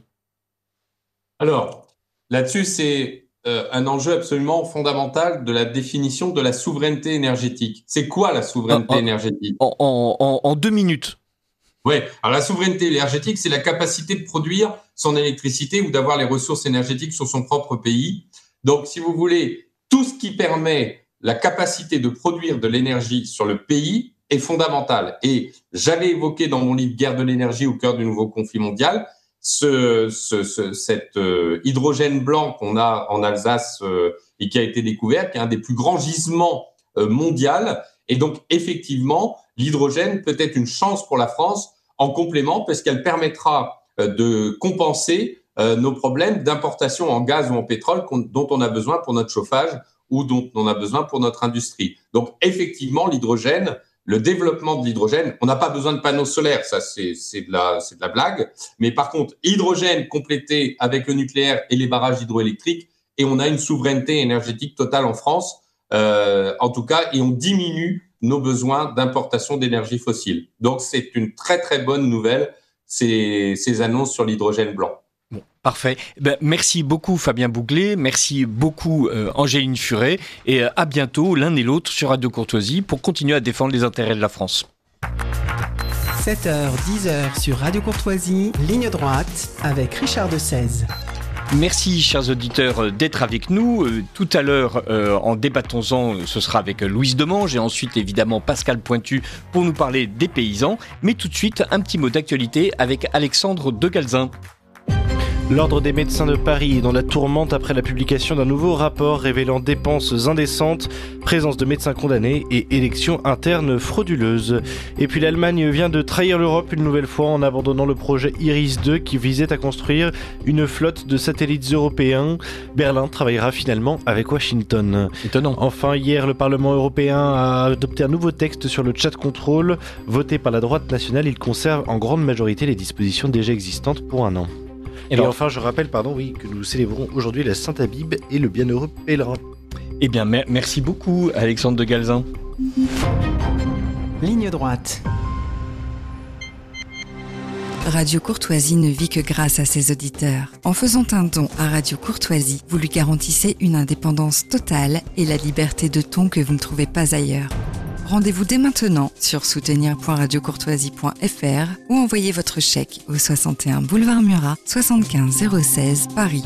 Alors, là-dessus, c'est un enjeu absolument fondamental de la définition de la souveraineté énergétique. C'est quoi la souveraineté énergétique? En 2 minutes. Oui, alors la souveraineté énergétique, c'est la capacité de produire son électricité ou d'avoir les ressources énergétiques sur son propre pays. Donc, si vous voulez, tout ce qui permet la capacité de produire de l'énergie sur le pays est fondamental. Et j'avais évoqué dans mon livre « Guerre de l'énergie au cœur du nouveau conflit mondial », cet hydrogène blanc qu'on a en Alsace et qui a été découvert, qui est un des plus grands gisements mondial. Et donc, effectivement, l'hydrogène peut être une chance pour la France en complément parce qu'elle permettra de compenser nos problèmes d'importation en gaz ou en pétrole dont on a besoin pour notre chauffage ou dont on a besoin pour notre industrie. Donc, effectivement, l'hydrogène, le développement de l'hydrogène, on n'a pas besoin de panneaux solaires, ça c'est de la blague. Mais par contre, hydrogène complété avec le nucléaire et les barrages hydroélectriques, et on a une souveraineté énergétique totale en France, en tout cas, et on diminue nos besoins d'importation d'énergie fossile. Donc, c'est une très très bonne nouvelle, ces annonces sur l'hydrogène blanc. Bon, parfait. Merci beaucoup Fabien Bouglet, merci beaucoup Angéline Furet, et à bientôt l'un et l'autre sur Radio Courtoisie pour continuer à défendre les intérêts de la France. 7h, 10h sur Radio Courtoisie, ligne droite avec Richard de Sèze. Merci chers auditeurs d'être avec nous. Tout à l'heure, en débattons-en, ce sera avec Louise Demange et ensuite évidemment Pascal Pointu pour nous parler des paysans. Mais tout de suite, un petit mot d'actualité avec Alexandre de Galzin. L'Ordre des médecins de Paris est dans la tourmente après la publication d'un nouveau rapport révélant dépenses indécentes, présence de médecins condamnés et élections internes frauduleuses. Et puis l'Allemagne vient de trahir l'Europe une nouvelle fois en abandonnant le projet Iris 2 qui visait à construire une flotte de satellites européens. Berlin travaillera finalement avec Washington. Étonnant. Enfin, hier, le Parlement européen a adopté un nouveau texte sur le chat control. Voté par la droite nationale, il conserve en grande majorité les dispositions déjà existantes pour un an. Et enfin, je rappelle que nous célébrons aujourd'hui la Saint-Habib et le bienheureux pèlerin. Eh bien, merci beaucoup, Alexandre de Galzin. Ligne droite. Radio Courtoisie ne vit que grâce à ses auditeurs. En faisant un don à Radio Courtoisie, vous lui garantissez une indépendance totale et la liberté de ton que vous ne trouvez pas ailleurs. Rendez-vous dès maintenant sur soutenir.radiocourtoisie.fr ou envoyez votre chèque au 61 boulevard Murat, 75 016 Paris.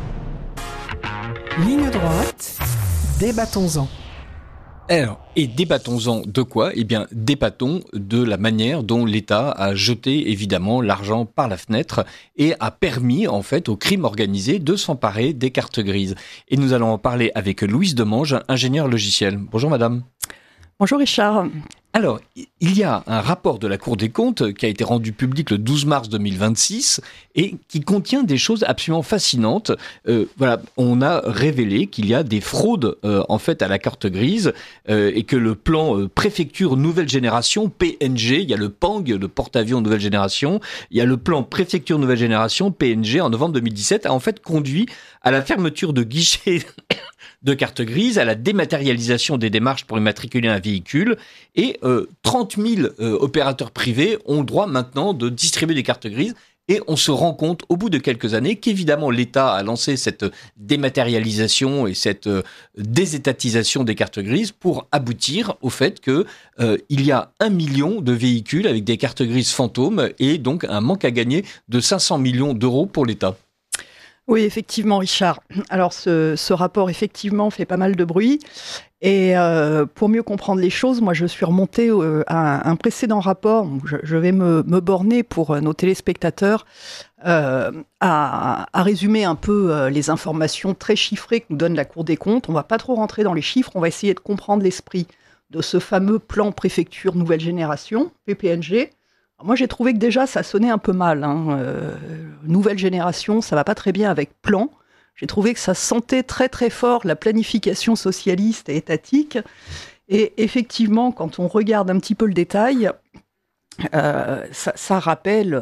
Ligne droite, débattons-en. Alors, et débattons-en de quoi ? Eh bien, débattons de la manière dont l'État a jeté évidemment l'argent par la fenêtre et a permis en fait au crime organisé de s'emparer des cartes grises. Et nous allons en parler avec Louise Demange, ingénieure logiciel. Bonjour madame. Bonjour Richard. Alors, il y a un rapport de la Cour des comptes qui a été rendu public le 12 mars 2026 et qui contient des choses absolument fascinantes. On a révélé qu'il y a des fraudes en fait à la carte grise et que le plan préfecture nouvelle génération, PNG, il y a le PANG, le porte-avions nouvelle génération, il y a le plan préfecture nouvelle génération, PNG, en novembre 2017, a en fait conduit à la fermeture de guichets de carte grise, à la dématérialisation des démarches pour immatriculer un véhicule et 30 000 opérateurs privés ont le droit maintenant de distribuer des cartes grises et on se rend compte au bout de quelques années qu'évidemment l'État a lancé cette dématérialisation et cette désétatisation des cartes grises pour aboutir au fait que il y a 1 million de véhicules avec des cartes grises fantômes et donc un manque à gagner de 500 millions d'euros pour l'État. Oui, effectivement, Richard. Alors, ce rapport, effectivement, fait pas mal de bruit. Et pour mieux comprendre les choses, moi, je suis remontée à un précédent rapport. Je vais me borner pour nos téléspectateurs à résumer un peu les informations très chiffrées que nous donne la Cour des comptes. On va pas trop rentrer dans les chiffres, on va essayer de comprendre l'esprit de ce fameux plan préfecture nouvelle génération, PPNG. Moi, j'ai trouvé que déjà, ça sonnait un peu mal. Nouvelle génération, ça va pas très bien avec plan. J'ai trouvé que ça sentait très très fort la planification socialiste et étatique. Et effectivement, quand on regarde un petit peu le détail, ça rappelle...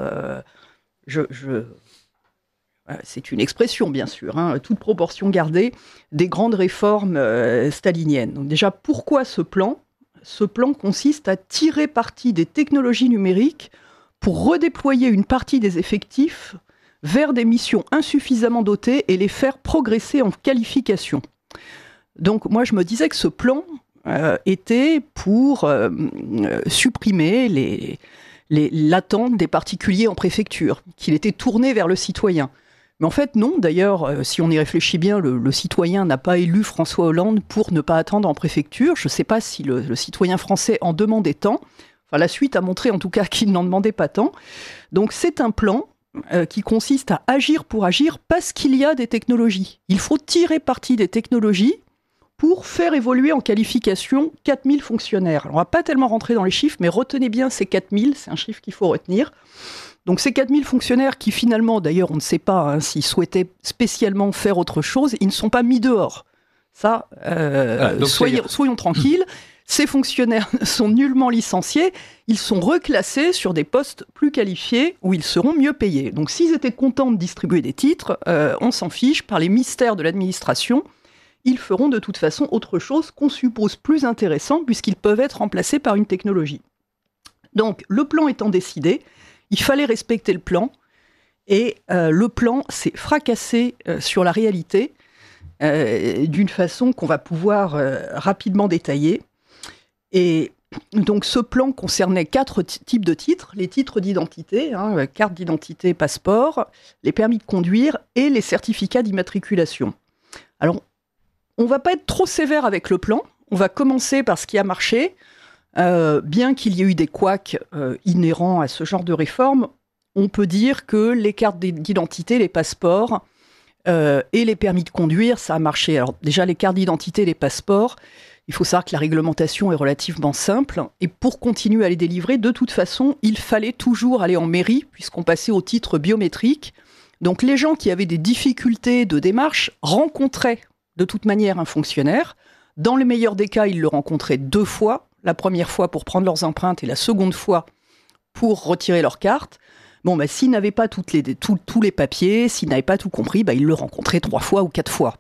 c'est une expression, bien sûr, toute proportion gardée, des grandes réformes staliniennes. Donc déjà, pourquoi ce plan ? Ce plan consiste à tirer parti des technologies numériques pour redéployer une partie des effectifs vers des missions insuffisamment dotées et les faire progresser en qualification. Donc moi, je me disais que ce plan était pour supprimer l'attente des particuliers en préfecture, qu'il était tourné vers le citoyen. Mais en fait, non. D'ailleurs, si on y réfléchit bien, le citoyen n'a pas élu François Hollande pour ne pas attendre en préfecture. Je ne sais pas si le citoyen français en demandait tant. Enfin, la suite a montré en tout cas qu'il n'en demandait pas tant. Donc c'est un plan qui consiste à agir pour agir parce qu'il y a des technologies. Il faut tirer parti des technologies pour faire évoluer en qualification 4000 fonctionnaires. Alors, on ne va pas tellement rentrer dans les chiffres, mais retenez bien ces 4000, c'est un chiffre qu'il faut retenir. Donc ces 4000 fonctionnaires qui finalement, d'ailleurs on ne sait pas s'ils souhaitaient spécialement faire autre chose, ils ne sont pas mis dehors. Ça, soyons tranquilles, ces fonctionnaires ne sont nullement licenciés, ils sont reclassés sur des postes plus qualifiés où ils seront mieux payés. Donc s'ils étaient contents de distribuer des titres, on s'en fiche, par les mystères de l'administration, ils feront de toute façon autre chose qu'on suppose plus intéressant puisqu'ils peuvent être remplacés par une technologie. Donc le plan étant décidé, il fallait respecter le plan, et le plan s'est fracassé sur la réalité d'une façon qu'on va pouvoir rapidement détailler. Et donc ce plan concernait 4 types de titres, les titres d'identité, carte d'identité, passeport, les permis de conduire et les certificats d'immatriculation. Alors, on ne va pas être trop sévère avec le plan, on va commencer par ce qui a marché. Bien qu'il y ait eu des couacs inhérents à ce genre de réforme, on peut dire que les cartes d'identité, les passeports et les permis de conduire, ça a marché. Alors déjà, les cartes d'identité et les passeports, il faut savoir que la réglementation est relativement simple, et pour continuer à les délivrer, de toute façon, il fallait toujours aller en mairie, puisqu'on passait au titre biométrique. Donc les gens qui avaient des difficultés de démarche rencontraient de toute manière un fonctionnaire. Dans le meilleur des cas, ils le rencontraient 2 fois. La première fois pour prendre leurs empreintes et la seconde fois pour retirer leur carte. Bon, s'ils n'avaient pas tous les papiers, s'ils n'avaient pas tout compris, ils le rencontraient 3 fois ou 4 fois.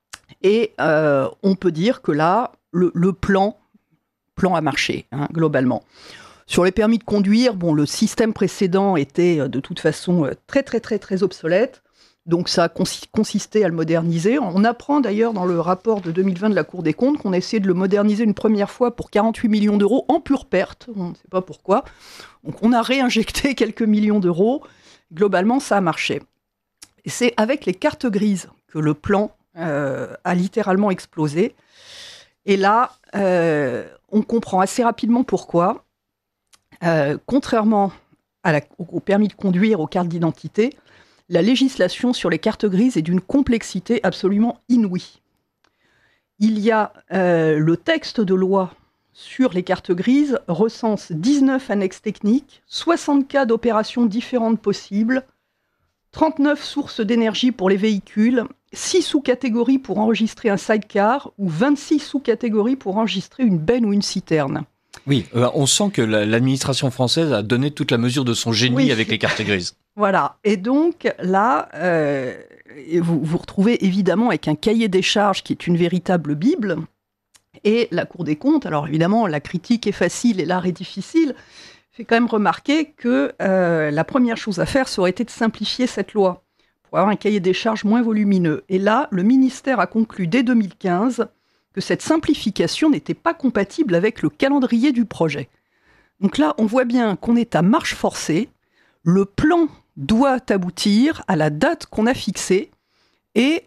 Et on peut dire que là, le plan a marché, globalement. Sur les permis de conduire, le système précédent était de toute façon très, très, très, très obsolète. Donc ça a consisté à le moderniser. On apprend d'ailleurs dans le rapport de 2020 de la Cour des comptes qu'on a essayé de le moderniser une première fois pour 48 millions d'euros en pure perte. On ne sait pas pourquoi. Donc on a réinjecté quelques millions d'euros. Globalement, ça a marché. Et c'est avec les cartes grises que le plan a littéralement explosé. Et là, on comprend assez rapidement pourquoi. Contrairement au permis de conduire, aux cartes d'identité, la législation sur les cartes grises est d'une complexité absolument inouïe. Il y a le texte de loi sur les cartes grises recense 19 annexes techniques, 60 cas d'opérations différentes possibles, 39 sources d'énergie pour les véhicules, 6 sous-catégories pour enregistrer un sidecar ou 26 sous-catégories pour enregistrer une benne ou une citerne. Oui, on sent que l'administration française a donné toute la mesure de son génie avec les cartes grises. Voilà, et donc là, vous retrouvez évidemment avec un cahier des charges qui est une véritable Bible, et la Cour des comptes, alors évidemment la critique est facile et l'art est difficile, fait quand même remarquer que la première chose à faire, ça aurait été de simplifier cette loi, pour avoir un cahier des charges moins volumineux. Et là, le ministère a conclu dès 2015 que cette simplification n'était pas compatible avec le calendrier du projet. Donc là, on voit bien qu'on est à marche forcée, le plan doit aboutir à la date qu'on a fixée, et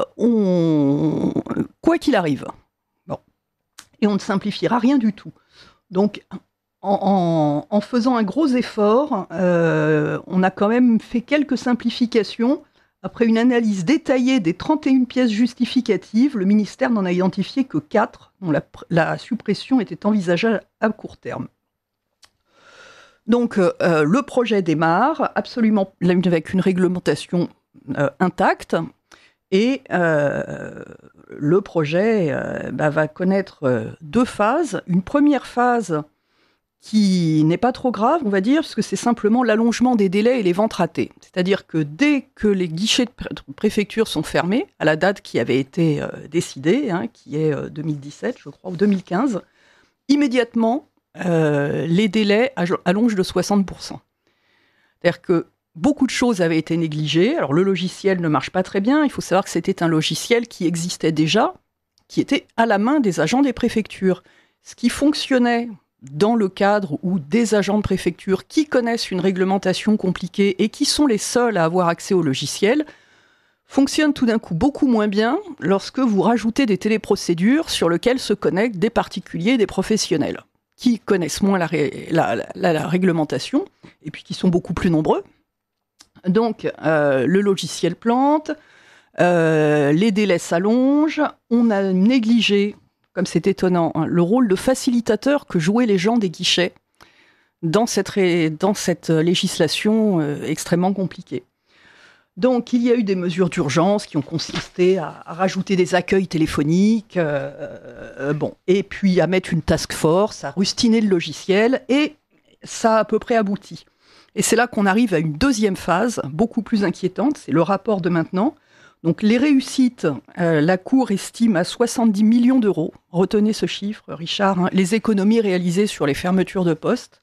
quoi qu'il arrive. Bon. Et on ne simplifiera rien du tout. Donc, en faisant un gros effort, on a quand même fait quelques simplifications. Après une analyse détaillée des 31 pièces justificatives, le ministère n'en a identifié que 4, dont la suppression était envisageable à court terme. Donc, le projet démarre, absolument avec une réglementation intacte, et le projet va connaître 2 phases. Une première phase qui n'est pas trop grave, on va dire, parce que c'est simplement l'allongement des délais et les ventes ratées. C'est-à-dire que dès que les guichets de préfecture sont fermés, à la date qui avait été décidée, qui est 2017, je crois, ou 2015, immédiatement, les délais allongent de 60%. C'est-à-dire que beaucoup de choses avaient été négligées. Alors, le logiciel ne marche pas très bien. Il faut savoir que c'était un logiciel qui existait déjà, qui était à la main des agents des préfectures. Ce qui fonctionnait dans le cadre où des agents de préfecture qui connaissent une réglementation compliquée et qui sont les seuls à avoir accès au logiciel, fonctionne tout d'un coup beaucoup moins bien lorsque vous rajoutez des téléprocédures sur lesquelles se connectent des particuliers et des professionnels qui connaissent moins la réglementation et puis qui sont beaucoup plus nombreux. Donc, le logiciel plante, les délais s'allongent, on a négligé, comme c'est étonnant, le rôle de facilitateur que jouaient les gens des guichets dans cette législation extrêmement compliquée. Donc, il y a eu des mesures d'urgence qui ont consisté à rajouter des accueils téléphoniques, et puis à mettre une task force, à rustiner le logiciel, et ça a à peu près abouti. Et c'est là qu'on arrive à une deuxième phase, beaucoup plus inquiétante, c'est le rapport de maintenant. Donc, les réussites, la Cour estime à 70 millions d'euros. Retenez ce chiffre, Richard, les économies réalisées sur les fermetures de postes,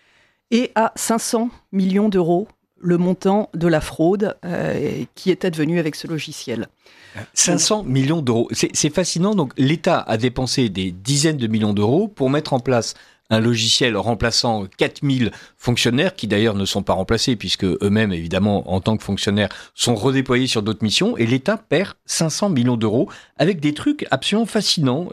et à 500 millions d'euros le montant de la fraude qui est advenue avec ce logiciel. 500 millions d'euros. C'est fascinant. Donc, l'État a dépensé des dizaines de millions d'euros pour mettre en place un logiciel remplaçant 4000 fonctionnaires, qui d'ailleurs ne sont pas remplacés, puisque eux-mêmes, évidemment, en tant que fonctionnaires, sont redéployés sur d'autres missions, et l'État perd 500 millions d'euros, avec des trucs absolument fascinants.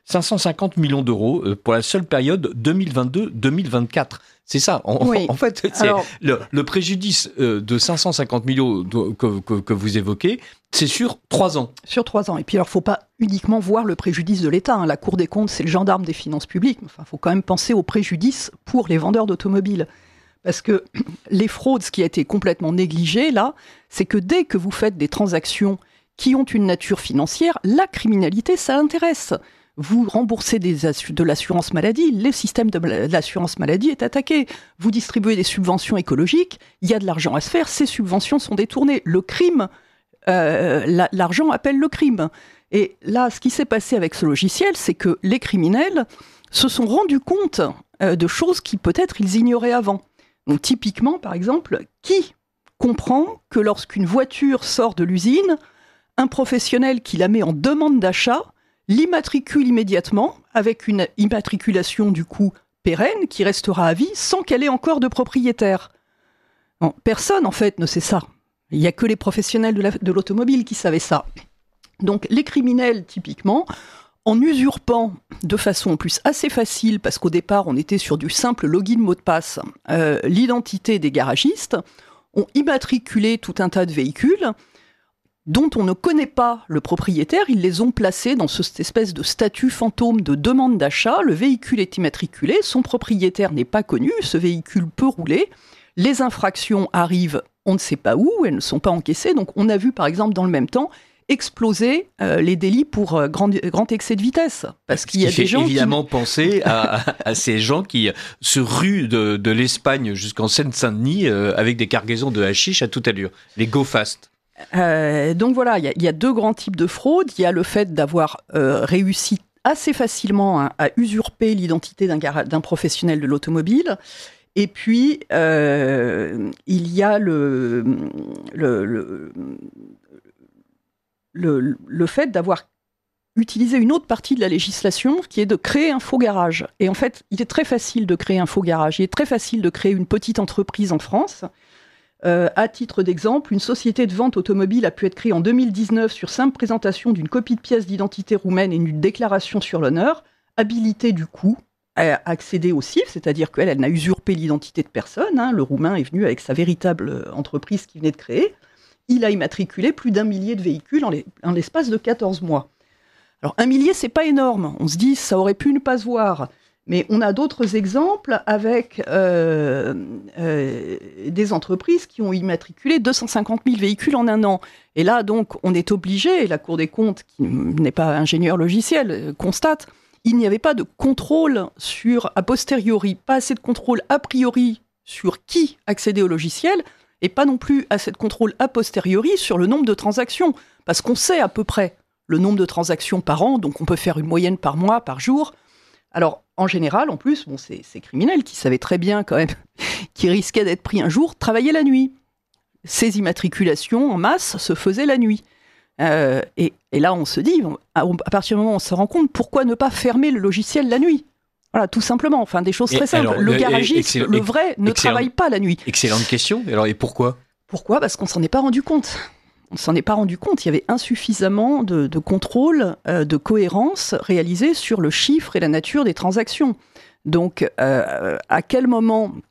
550 millions d'euros pour la seule période 2022-2024. C'est ça. En fait, c'est alors, le préjudice de 550 millions que vous évoquez, c'est sur 3 ans. Sur 3 ans. Et puis, alors, il ne faut pas uniquement voir le préjudice de l'État. La Cour des comptes, c'est le gendarme des finances publiques. Enfin, il faut quand même penser au préjudice pour les vendeurs d'automobiles. Parce que les fraudes, ce qui a été complètement négligé, là, c'est que dès que vous faites des transactions qui ont une nature financière, la criminalité, ça intéresse. Vous remboursez de l'assurance maladie, le système de l'assurance maladie est attaqué. Vous distribuez des subventions écologiques, il y a de l'argent à se faire, ces subventions sont détournées. Le crime, l'argent appelle le crime. Et là, ce qui s'est passé avec ce logiciel, c'est que les criminels se sont rendus compte de choses qui peut-être ils ignoraient avant. Donc typiquement, par exemple, qui comprend que lorsqu'une voiture sort de l'usine, un professionnel qui la met en demande d'achat l'immatricule immédiatement, avec une immatriculation du coup pérenne, qui restera à vie, sans qu'elle ait encore de propriétaire. Non, personne, en fait, ne sait ça. Il n'y a que les professionnels de l'automobile qui savaient ça. Donc, les criminels, typiquement, en usurpant de façon en plus assez facile, parce qu'au départ, on était sur du simple login mot de passe, l'identité des garagistes, ont immatriculé tout un tas de véhicules, dont on ne connaît pas le propriétaire, ils les ont placés dans cette espèce de statut fantôme de demande d'achat. Le véhicule est immatriculé, son propriétaire n'est pas connu, ce véhicule peut rouler, les infractions arrivent, on ne sait pas où, elles ne sont pas encaissées. Donc on a vu par exemple dans le même temps exploser les délits pour grand excès de vitesse. Parce qu'il y a des gens évidemment penser à ces gens qui se ruent de l'Espagne jusqu'en Seine-Saint-Denis avec des cargaisons de hashish à toute allure, les go fast. Donc voilà, il y a 2 grands types de fraude. Il y a le fait d'avoir réussi assez facilement à usurper l'identité d'un professionnel de l'automobile. Et puis, il y a le fait d'avoir utilisé une autre partie de la législation qui est de créer un faux garage. Et en fait, il est très facile de créer un faux garage. Il est très facile de créer une petite entreprise en France. À titre d'exemple, une société de vente automobile a pu être créée en 2019 sur simple présentation d'une copie de pièce d'identité roumaine et d'une déclaration sur l'honneur, habilitée du coup à accéder au CIF, c'est-à-dire qu'elle n'a usurpé l'identité de personne. Le Roumain est venu avec sa véritable entreprise qu'il venait de créer. Il a immatriculé plus d'1 millier de véhicules en l'espace de 14 mois. Alors 1 millier, c'est pas énorme. On se dit, ça aurait pu ne pas se voir. Mais on a d'autres exemples avec des entreprises qui ont immatriculé 250 000 véhicules en 1 an. Et là, donc, on est obligé, et la Cour des comptes, qui n'est pas ingénieur logiciel, constate, il n'y avait pas de contrôle a posteriori, pas assez de contrôle a priori sur qui accédait au logiciel, et pas non plus assez de contrôle a posteriori sur le nombre de transactions. Parce qu'on sait à peu près le nombre de transactions par an, donc on peut faire une moyenne par mois, par jour. Alors, en général, en plus, ces criminels qui savaient très bien quand même, qui risquaient d'être pris un jour, travaillaient la nuit. Ces immatriculations en masse se faisaient la nuit. Et là, on se dit, à partir du moment où on se rend compte, pourquoi ne pas fermer le logiciel la nuit ? Voilà, tout simplement. Enfin, des choses très simples. Alors, le garagiste, le vrai, ne travaille pas la nuit. Excellente question. Alors, et pourquoi ? Pourquoi ? Parce qu'on ne s'en est pas rendu compte. On ne s'en est pas rendu compte. Il y avait insuffisamment de contrôle, de cohérence réalisé sur le chiffre et la nature des transactions. Donc, à quel moment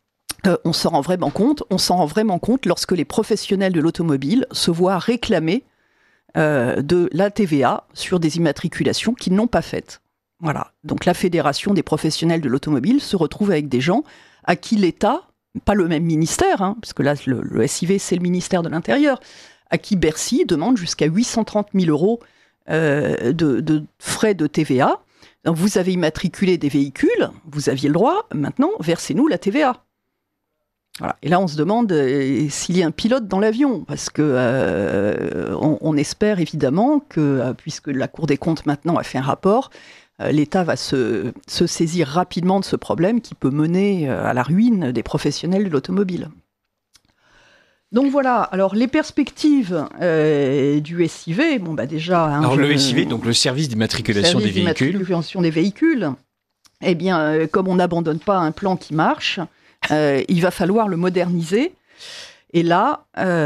On s'en rend vraiment compte. On s'en rend vraiment compte lorsque les professionnels de l'automobile se voient réclamer de la TVA sur des immatriculations qu'ils n'ont pas faites. Voilà. Donc la Fédération des professionnels de l'automobile se retrouve avec des gens à qui l'État, pas le même ministère, parce que là le SIV c'est le ministère de l'Intérieur, à qui Bercy demande jusqu'à 830 000 euros de frais de TVA. Donc, vous avez immatriculé des véhicules, vous aviez le droit, maintenant versez-nous la TVA. Voilà. Et là, on se demande s'il y a un pilote dans l'avion, parce que on espère évidemment que, puisque la Cour des comptes maintenant a fait un rapport, l'État va se saisir rapidement de ce problème qui peut mener à la ruine des professionnels de l'automobile. Donc voilà, alors les perspectives du SIV, déjà... Alors le SIV, donc le service d'immatriculation des véhicules. D'immatriculation des véhicules, eh bien, comme on n'abandonne pas un plan qui marche, il va falloir le moderniser. Et là,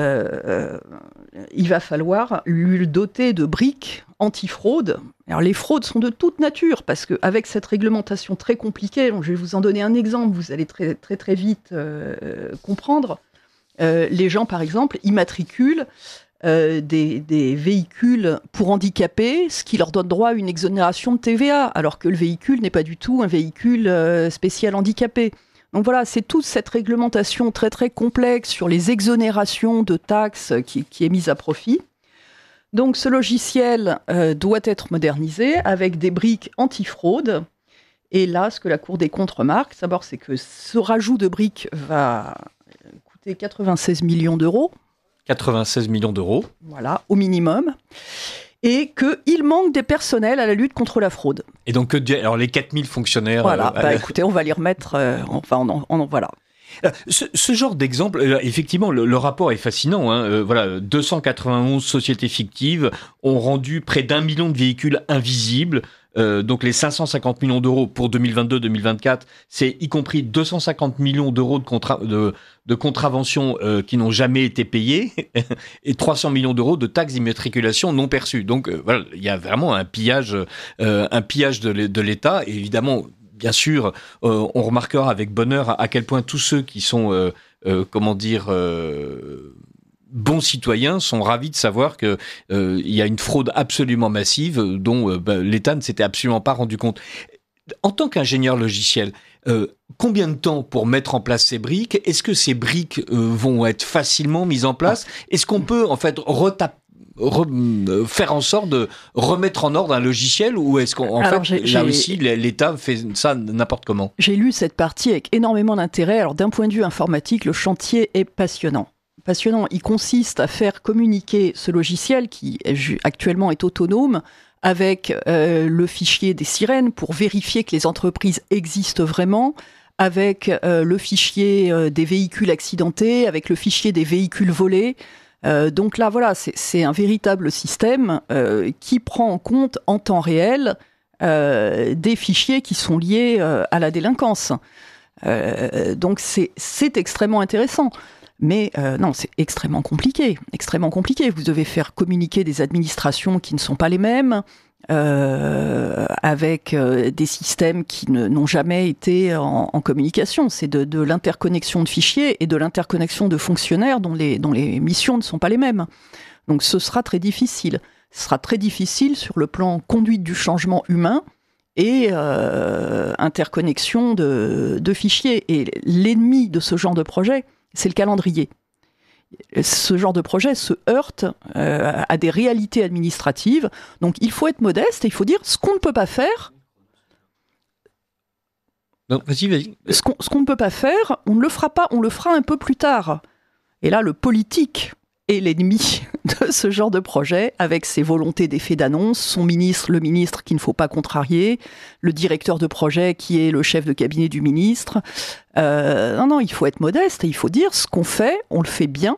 il va falloir lui doter de briques anti-fraude. Alors les fraudes sont de toute nature, parce qu'avec cette réglementation très compliquée, je vais vous en donner un exemple, vous allez très, très, très vite comprendre. Les gens, par exemple, immatriculent des véhicules pour handicapés, ce qui leur donne droit à une exonération de TVA, alors que le véhicule n'est pas du tout un véhicule spécial handicapé. Donc voilà, c'est toute cette réglementation très très complexe sur les exonérations de taxes qui est mise à profit. Donc ce logiciel doit être modernisé avec des briques anti-fraude. Et là, ce que la Cour des comptes remarque, d'abord, c'est que ce rajout de briques va coûter 96 millions d'euros. 96 millions d'euros. Voilà, au minimum. Et qu'il manque des personnels à la lutte contre la fraude. Et donc, alors les 4000 fonctionnaires... Voilà, écoutez, on va les remettre... voilà. Ce genre d'exemple, effectivement, le rapport est fascinant. Voilà, 291 sociétés fictives ont rendu près d'1 million de véhicules invisibles. Donc les 550 millions d'euros pour 2022-2024, c'est y compris 250 millions d'euros de contraventions qui n'ont jamais été payées et 300 millions d'euros de taxes d'immatriculation non perçues. Donc voilà, il y a vraiment un pillage de l'État. Et évidemment, bien sûr, on remarquera avec bonheur à quel point tous ceux qui sont, bons citoyens sont ravis de savoir que il y a une fraude absolument massive dont l'État ne s'était absolument pas rendu compte. En tant qu'ingénieur logiciel, combien de temps pour mettre en place ces briques ? Est-ce que ces briques vont être facilement mises en place ? Est-ce qu'on peut en fait faire en sorte de remettre en ordre un logiciel, ou est-ce qu'en fait, là aussi, l'État fait ça n'importe comment ? J'ai lu cette partie avec énormément d'intérêt. Alors d'un point de vue informatique, le chantier est passionnant. Il consiste à faire communiquer ce logiciel qui actuellement est autonome avec le fichier des sirènes pour vérifier que les entreprises existent vraiment, avec le fichier des véhicules accidentés, avec le fichier des véhicules volés. Donc là, voilà, c'est un véritable système qui prend en compte en temps réel des fichiers qui sont liés à la délinquance. Donc c'est extrêmement intéressant. Mais non, c'est extrêmement compliqué. Vous devez faire communiquer des administrations qui ne sont pas les mêmes, avec des systèmes qui n'ont jamais été en communication. C'est de l'interconnexion de fichiers et de l'interconnexion de fonctionnaires dont les missions ne sont pas les mêmes. Donc ce sera très difficile. Ce sera très difficile sur le plan conduite du changement humain et interconnexion de fichiers. Et l'ennemi de ce genre de projet, c'est le calendrier. Ce genre de projet se heurte à des réalités administratives. Donc il faut être modeste et il faut dire ce qu'on ne peut pas faire. Non, vas-y. Ce qu'on ne peut pas faire, on ne le fera pas, on le fera un peu plus tard. Et là, le politique est l'ennemi de ce genre de projet, avec ses volontés d'effet d'annonce, le ministre qu'il ne faut pas contrarier, le directeur de projet qui est le chef de cabinet du ministre. Non, il faut être modeste et il faut dire ce qu'on fait, on le fait bien.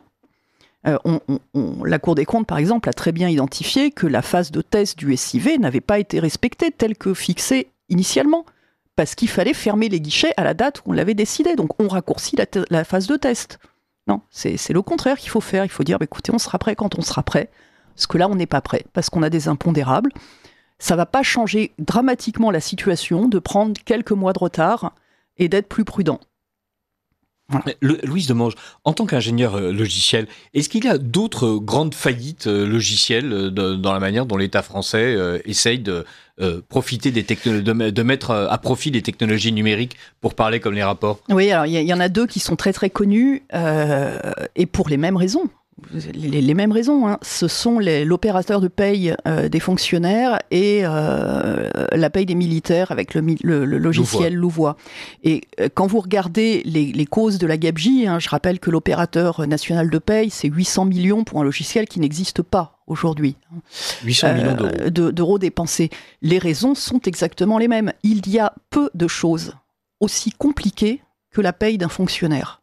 La Cour des comptes, par exemple, a très bien identifié que la phase de test du SIV n'avait pas été respectée telle que fixée initialement, parce qu'il fallait fermer les guichets à la date où on l'avait décidé. Donc on raccourcit la phase de test. Non, c'est le contraire qu'il faut faire. Il faut dire, écoutez, on sera prêt quand on sera prêt. Parce que là, on n'est pas prêt, parce qu'on a des impondérables. Ça ne va pas changer dramatiquement la situation de prendre quelques mois de retard et d'être plus prudent. Louise Demange, en tant qu'ingénieur logiciel, est-ce qu'il y a d'autres grandes faillites logicielles dans la manière dont l'État français essaye de profiter de mettre à profit les technologies numériques pour parler comme les rapports ? Oui, alors il y en a deux qui sont très très connus et pour les mêmes raisons. Les mêmes raisons, hein. Ce sont l'opérateur de paye des fonctionnaires et la paye des militaires avec le logiciel Louvois. Et quand vous regardez les causes de la gabegie, hein, je rappelle que l'opérateur national de paye, c'est 800 millions pour un logiciel qui n'existe pas aujourd'hui. 800 millions d'euros. D'euros dépensés. Les raisons sont exactement les mêmes. Il y a peu de choses aussi compliquées que la paye d'un fonctionnaire.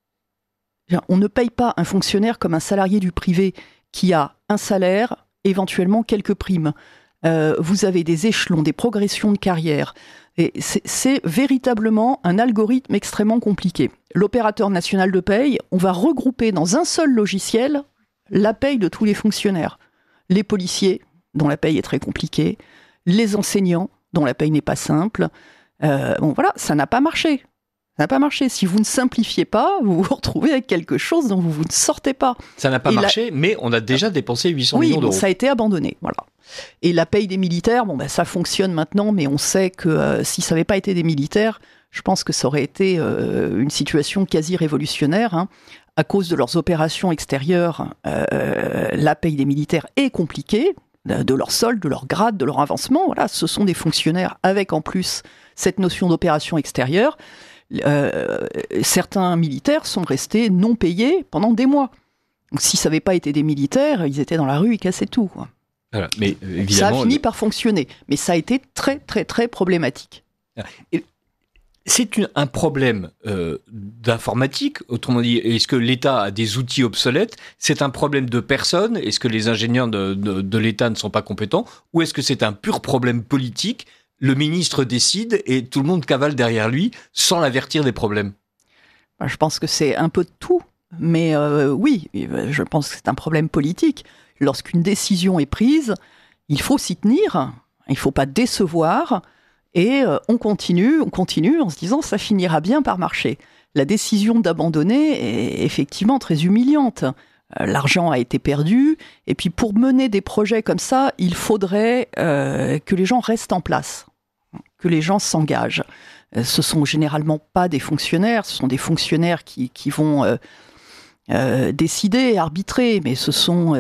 On ne paye pas un fonctionnaire comme un salarié du privé qui a un salaire, éventuellement quelques primes. Vous avez des échelons, des progressions de carrière. Et c'est véritablement un algorithme extrêmement compliqué. L'opérateur national de paye, on va regrouper dans un seul logiciel la paye de tous les fonctionnaires. Les policiers, dont la paye est très compliquée. Les enseignants, dont la paye n'est pas simple. Bon voilà, ça n'a pas marché. Ça n'a pas marché. Si vous ne simplifiez pas, vous vous retrouvez avec quelque chose dont vous ne sortez pas. Ça n'a pas marché, mais on a déjà dépensé 800 millions d'euros. Oui, ça a été abandonné. Voilà. Et la paye des militaires, ça fonctionne maintenant, mais on sait que si ça n'avait pas été des militaires, je pense que ça aurait été une situation quasi révolutionnaire. Hein. À cause de leurs opérations extérieures, la paye des militaires est compliquée, de leur solde, de leur grade, de leur avancement. Voilà, ce sont des fonctionnaires avec en plus cette notion d'opération extérieure. Certains militaires sont restés non payés pendant des mois. Donc, si ça n'avait pas été des militaires, ils étaient dans la rue, ils cassaient tout. Quoi. Voilà, mais évidemment, ça a fini par fonctionner, mais ça a été très très très problématique. C'est un problème d'informatique, autrement dit, est-ce que l'État a des outils obsolètes ? C'est un problème de personnes ? Est-ce que les ingénieurs de l'État ne sont pas compétents ? Ou est-ce que c'est un pur problème politique ? Le ministre décide et tout le monde cavale derrière lui sans l'avertir des problèmes. Je pense que c'est un peu de tout, mais oui, je pense que c'est un problème politique. Lorsqu'une décision est prise, il faut s'y tenir, il ne faut pas décevoir, et on continue en se disant ça finira bien par marcher. La décision d'abandonner est effectivement très humiliante. L'argent a été perdu, et puis pour mener des projets comme ça, il faudrait que les gens restent en place, que les gens s'engagent. Ce sont généralement pas des fonctionnaires, ce sont des fonctionnaires qui vont décider, arbitrer, mais ce sont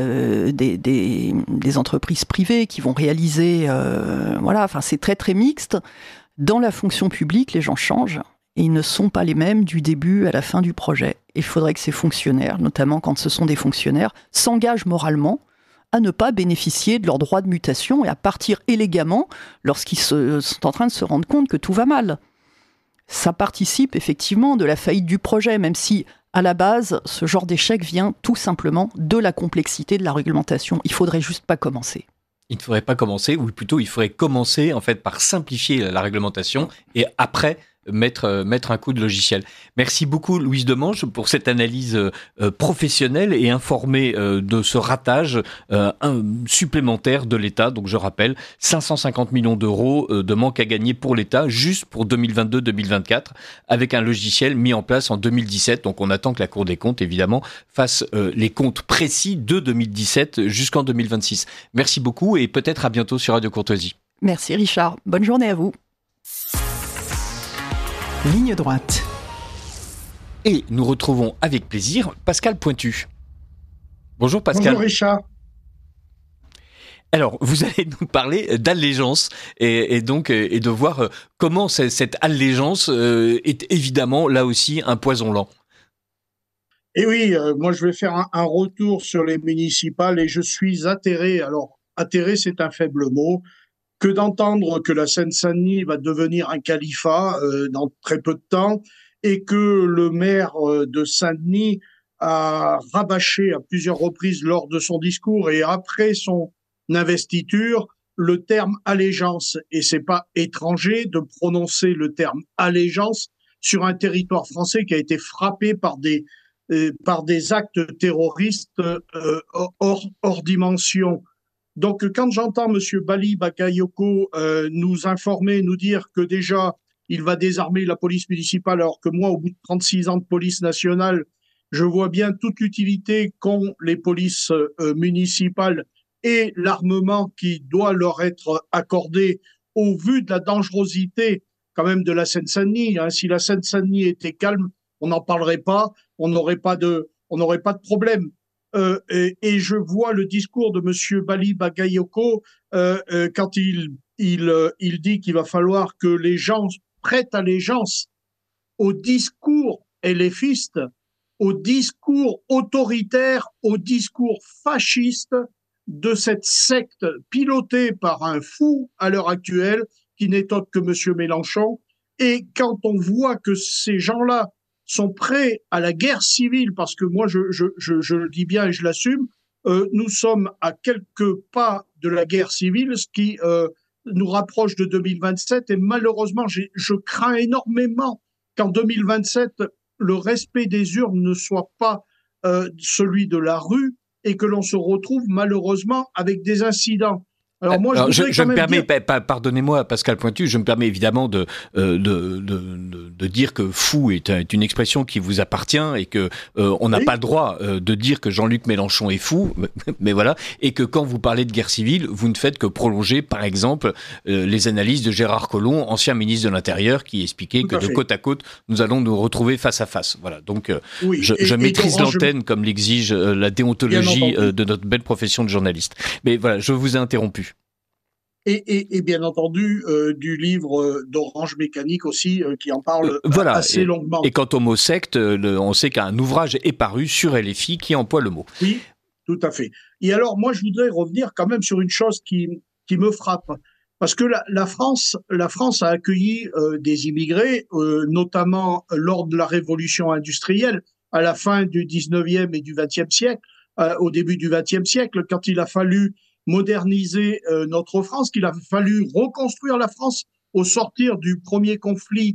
des entreprises privées qui vont réaliser... voilà, enfin c'est très très mixte. Dans la fonction publique, les gens changent. Et ils ne sont pas les mêmes du début à la fin du projet. Il faudrait que ces fonctionnaires, notamment quand ce sont des fonctionnaires, s'engagent moralement à ne pas bénéficier de leurs droits de mutation et à partir élégamment lorsqu'ils sont en train de se rendre compte que tout va mal. Ça participe effectivement de la faillite du projet, même si, à la base, ce genre d'échec vient tout simplement de la complexité de la réglementation. Il faudrait juste pas commencer. Il ne faudrait pas commencer, ou plutôt il faudrait commencer en fait par simplifier la réglementation et après mettre un coup de logiciel. Merci beaucoup Louise Demange pour cette analyse professionnelle et informée de ce ratage supplémentaire de l'État. Donc je rappelle, 550 millions d'euros de manque à gagner pour l'État juste pour 2022-2024 avec un logiciel mis en place en 2017. Donc on attend que la Cour des comptes évidemment fasse les comptes précis de 2017 jusqu'en 2026. Merci beaucoup et peut-être à bientôt sur Radio Courtoisie. Merci Richard, bonne journée à vous. Ligne droite. Et nous retrouvons avec plaisir Pascal Pointu. Bonjour Pascal. Bonjour Richard. Alors, vous allez nous parler d'allégeance et donc de voir comment cette allégeance est évidemment là aussi un poison lent. Et oui, moi je vais faire un retour sur les municipales et je suis atterré. Alors, atterré, c'est un faible mot. Que d'entendre que la Seine-Saint-Denis va devenir un califat dans très peu de temps et que le maire de Saint-Denis a rabâché à plusieurs reprises lors de son discours et après son investiture le terme allégeance. Et c'est pas étranger de prononcer le terme allégeance sur un territoire français qui a été frappé par des actes terroristes hors dimension. Donc, quand j'entends M. Bali Bakayoko nous informer, nous dire que déjà il va désarmer la police municipale, alors que moi, au bout de 36 ans de police nationale, je vois bien toute l'utilité qu'ont les polices municipales et l'armement qui doit leur être accordé au vu de la dangerosité quand même de la Seine-Saint-Denis. Si la Seine-Saint-Denis était calme, on n'en parlerait pas, on n'aurait pas de problème. Et je vois le discours de Monsieur Bali Bagayoko quand il dit qu'il va falloir que les gens prêtent allégeance au discours LFiste, au discours autoritaire, au discours fasciste de cette secte pilotée par un fou à l'heure actuelle, qui n'est autre que Monsieur Mélenchon. Et quand on voit que ces gens-là sont prêts à la guerre civile, parce que moi je le dis bien et je l'assume, nous sommes à quelques pas de la guerre civile, ce qui nous rapproche de 2027, et malheureusement je crains énormément qu'en 2027 le respect des urnes ne soit pas celui de la rue, et que l'on se retrouve malheureusement avec des incidents. Alors moi, je me permets, pardonnez-moi Pascal Pointu, je me permets évidemment de dire que fou est une expression qui vous appartient et que on n'a pas le droit de dire que Jean-Luc Mélenchon est fou, mais voilà, et que quand vous parlez de guerre civile, vous ne faites que prolonger, par exemple, les analyses de Gérard Collomb, ancien ministre de l'Intérieur, qui expliquait que de côte à côte, nous allons nous retrouver face à face. Voilà, donc je maîtrise l'antenne comme l'exige la déontologie de notre belle profession de journaliste. Mais voilà, je vous ai interrompu. Et bien entendu, du livre d'Orange Mécanique aussi, qui en parle assez longuement. Et quant au mot secte, on sait qu'un ouvrage est paru sur LFI qui emploie le mot. Oui, tout à fait. Et alors, moi, je voudrais revenir quand même sur une chose qui me frappe. Parce que la France a accueilli des immigrés, notamment lors de la révolution industrielle, à la fin du 19e et du 20e siècle, au début du 20e siècle, quand il a fallu moderniser notre France, qu'il a fallu reconstruire la France au sortir du premier conflit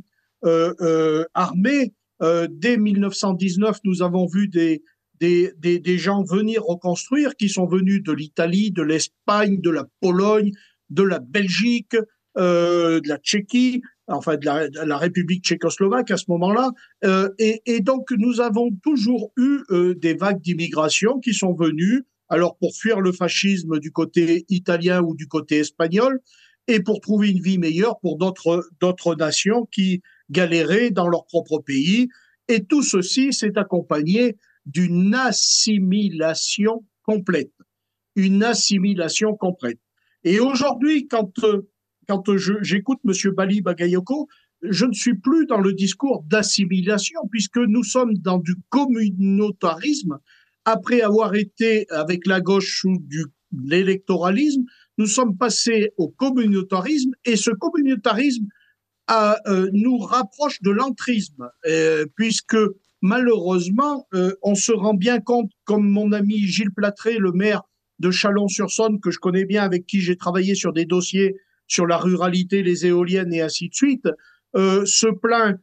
armé. Dès 1919, nous avons vu des gens venir reconstruire, qui sont venus de l'Italie, de l'Espagne, de la Pologne, de la Belgique, de la Tchéquie, enfin de la République tchécoslovaque à ce moment-là. Et donc, nous avons toujours eu des vagues d'immigration qui sont venues, alors pour fuir le fascisme du côté italien ou du côté espagnol, et pour trouver une vie meilleure pour d'autres nations qui galéraient dans leur propre pays. Et tout ceci s'est accompagné d'une assimilation complète. Une assimilation complète. Et aujourd'hui, quand j'écoute M. Bali Bagayoko, je ne suis plus dans le discours d'assimilation, puisque nous sommes dans du communautarisme. Après avoir été avec la gauche sous l'électoralisme, nous sommes passés au communautarisme, et ce communautarisme nous rapproche de l'entrisme, puisque malheureusement, on se rend bien compte, comme mon ami Gilles Platré, le maire de Chalon-sur-Saône, que je connais bien, avec qui j'ai travaillé sur des dossiers sur la ruralité, les éoliennes et ainsi de suite, se plaint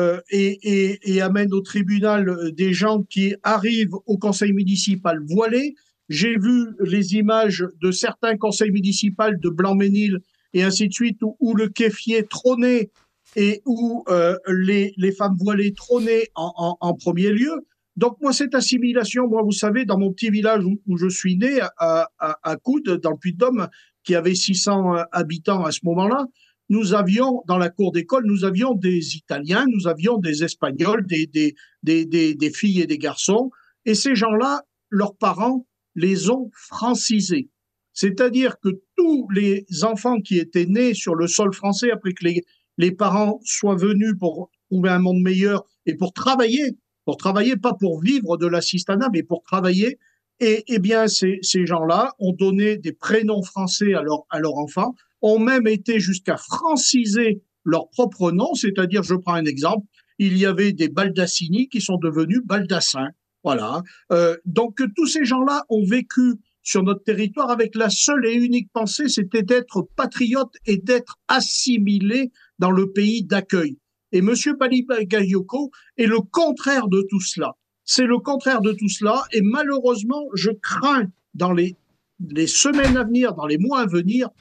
et amène au tribunal des gens qui arrivent au conseil municipal voilés. J'ai vu les images de certains conseils municipaux de Blanc-Ménil et ainsi de suite, où le kéfier trônait et où les femmes voilées trônaient en premier lieu. Donc moi, cette assimilation, vous savez, dans mon petit village où je suis né, à Coudes, dans le Puy-de-Dôme, qui avait 600 habitants à ce moment-là, nous avions, dans la cour d'école, nous avions des Italiens, nous avions des Espagnols, des filles et des garçons, et ces gens-là, leurs parents les ont francisés. C'est-à-dire que tous les enfants qui étaient nés sur le sol français, après que les parents soient venus pour trouver un monde meilleur et pour travailler, pas pour vivre de l'assistanat, mais pour travailler, et bien ces gens-là ont donné des prénoms français à leurs enfants, ont même été jusqu'à franciser leur propre nom, c'est-à-dire, je prends un exemple, il y avait des Baldassini qui sont devenus Baldassins. Voilà. Donc tous ces gens-là ont vécu sur notre territoire avec la seule et unique pensée, c'était d'être patriote et d'être assimilé dans le pays d'accueil. Et M. Bali Bagayoko est le contraire de tout cela. C'est le contraire de tout cela, et malheureusement, je crains dans les semaines à venir, dans les mois à venir,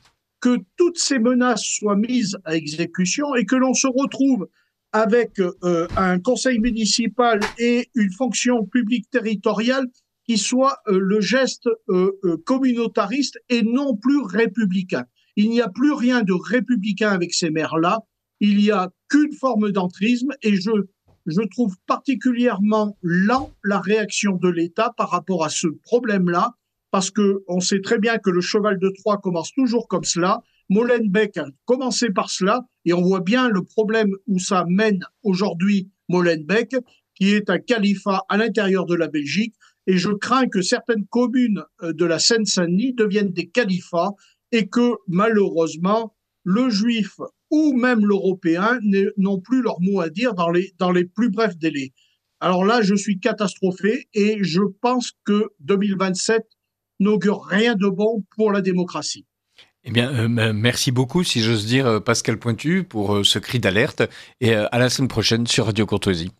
que toutes ces menaces soient mises à exécution et que l'on se retrouve avec un conseil municipal et une fonction publique territoriale qui soit le geste communautariste et non plus républicain. Il n'y a plus rien de républicain avec ces maires-là. Il n'y a qu'une forme d'entrisme et je trouve particulièrement lent la réaction de l'État par rapport à ce problème-là, parce que on sait très bien que le cheval de Troie commence toujours comme cela. Molenbeek a commencé par cela et on voit bien le problème où ça mène aujourd'hui Molenbeek, qui est un califat à l'intérieur de la Belgique. Et je crains que certaines communes de la Seine-Saint-Denis deviennent des califats et que malheureusement le juif ou même l'européen n'ont plus leur mot à dire dans les plus brefs délais. Alors là, je suis catastrophé et je pense que 2027 n'augure rien de bon pour la démocratie. Eh bien, merci beaucoup, si j'ose dire, Pascal Pointu, pour ce cri d'alerte. Et à la semaine prochaine sur Radio Courtoisie.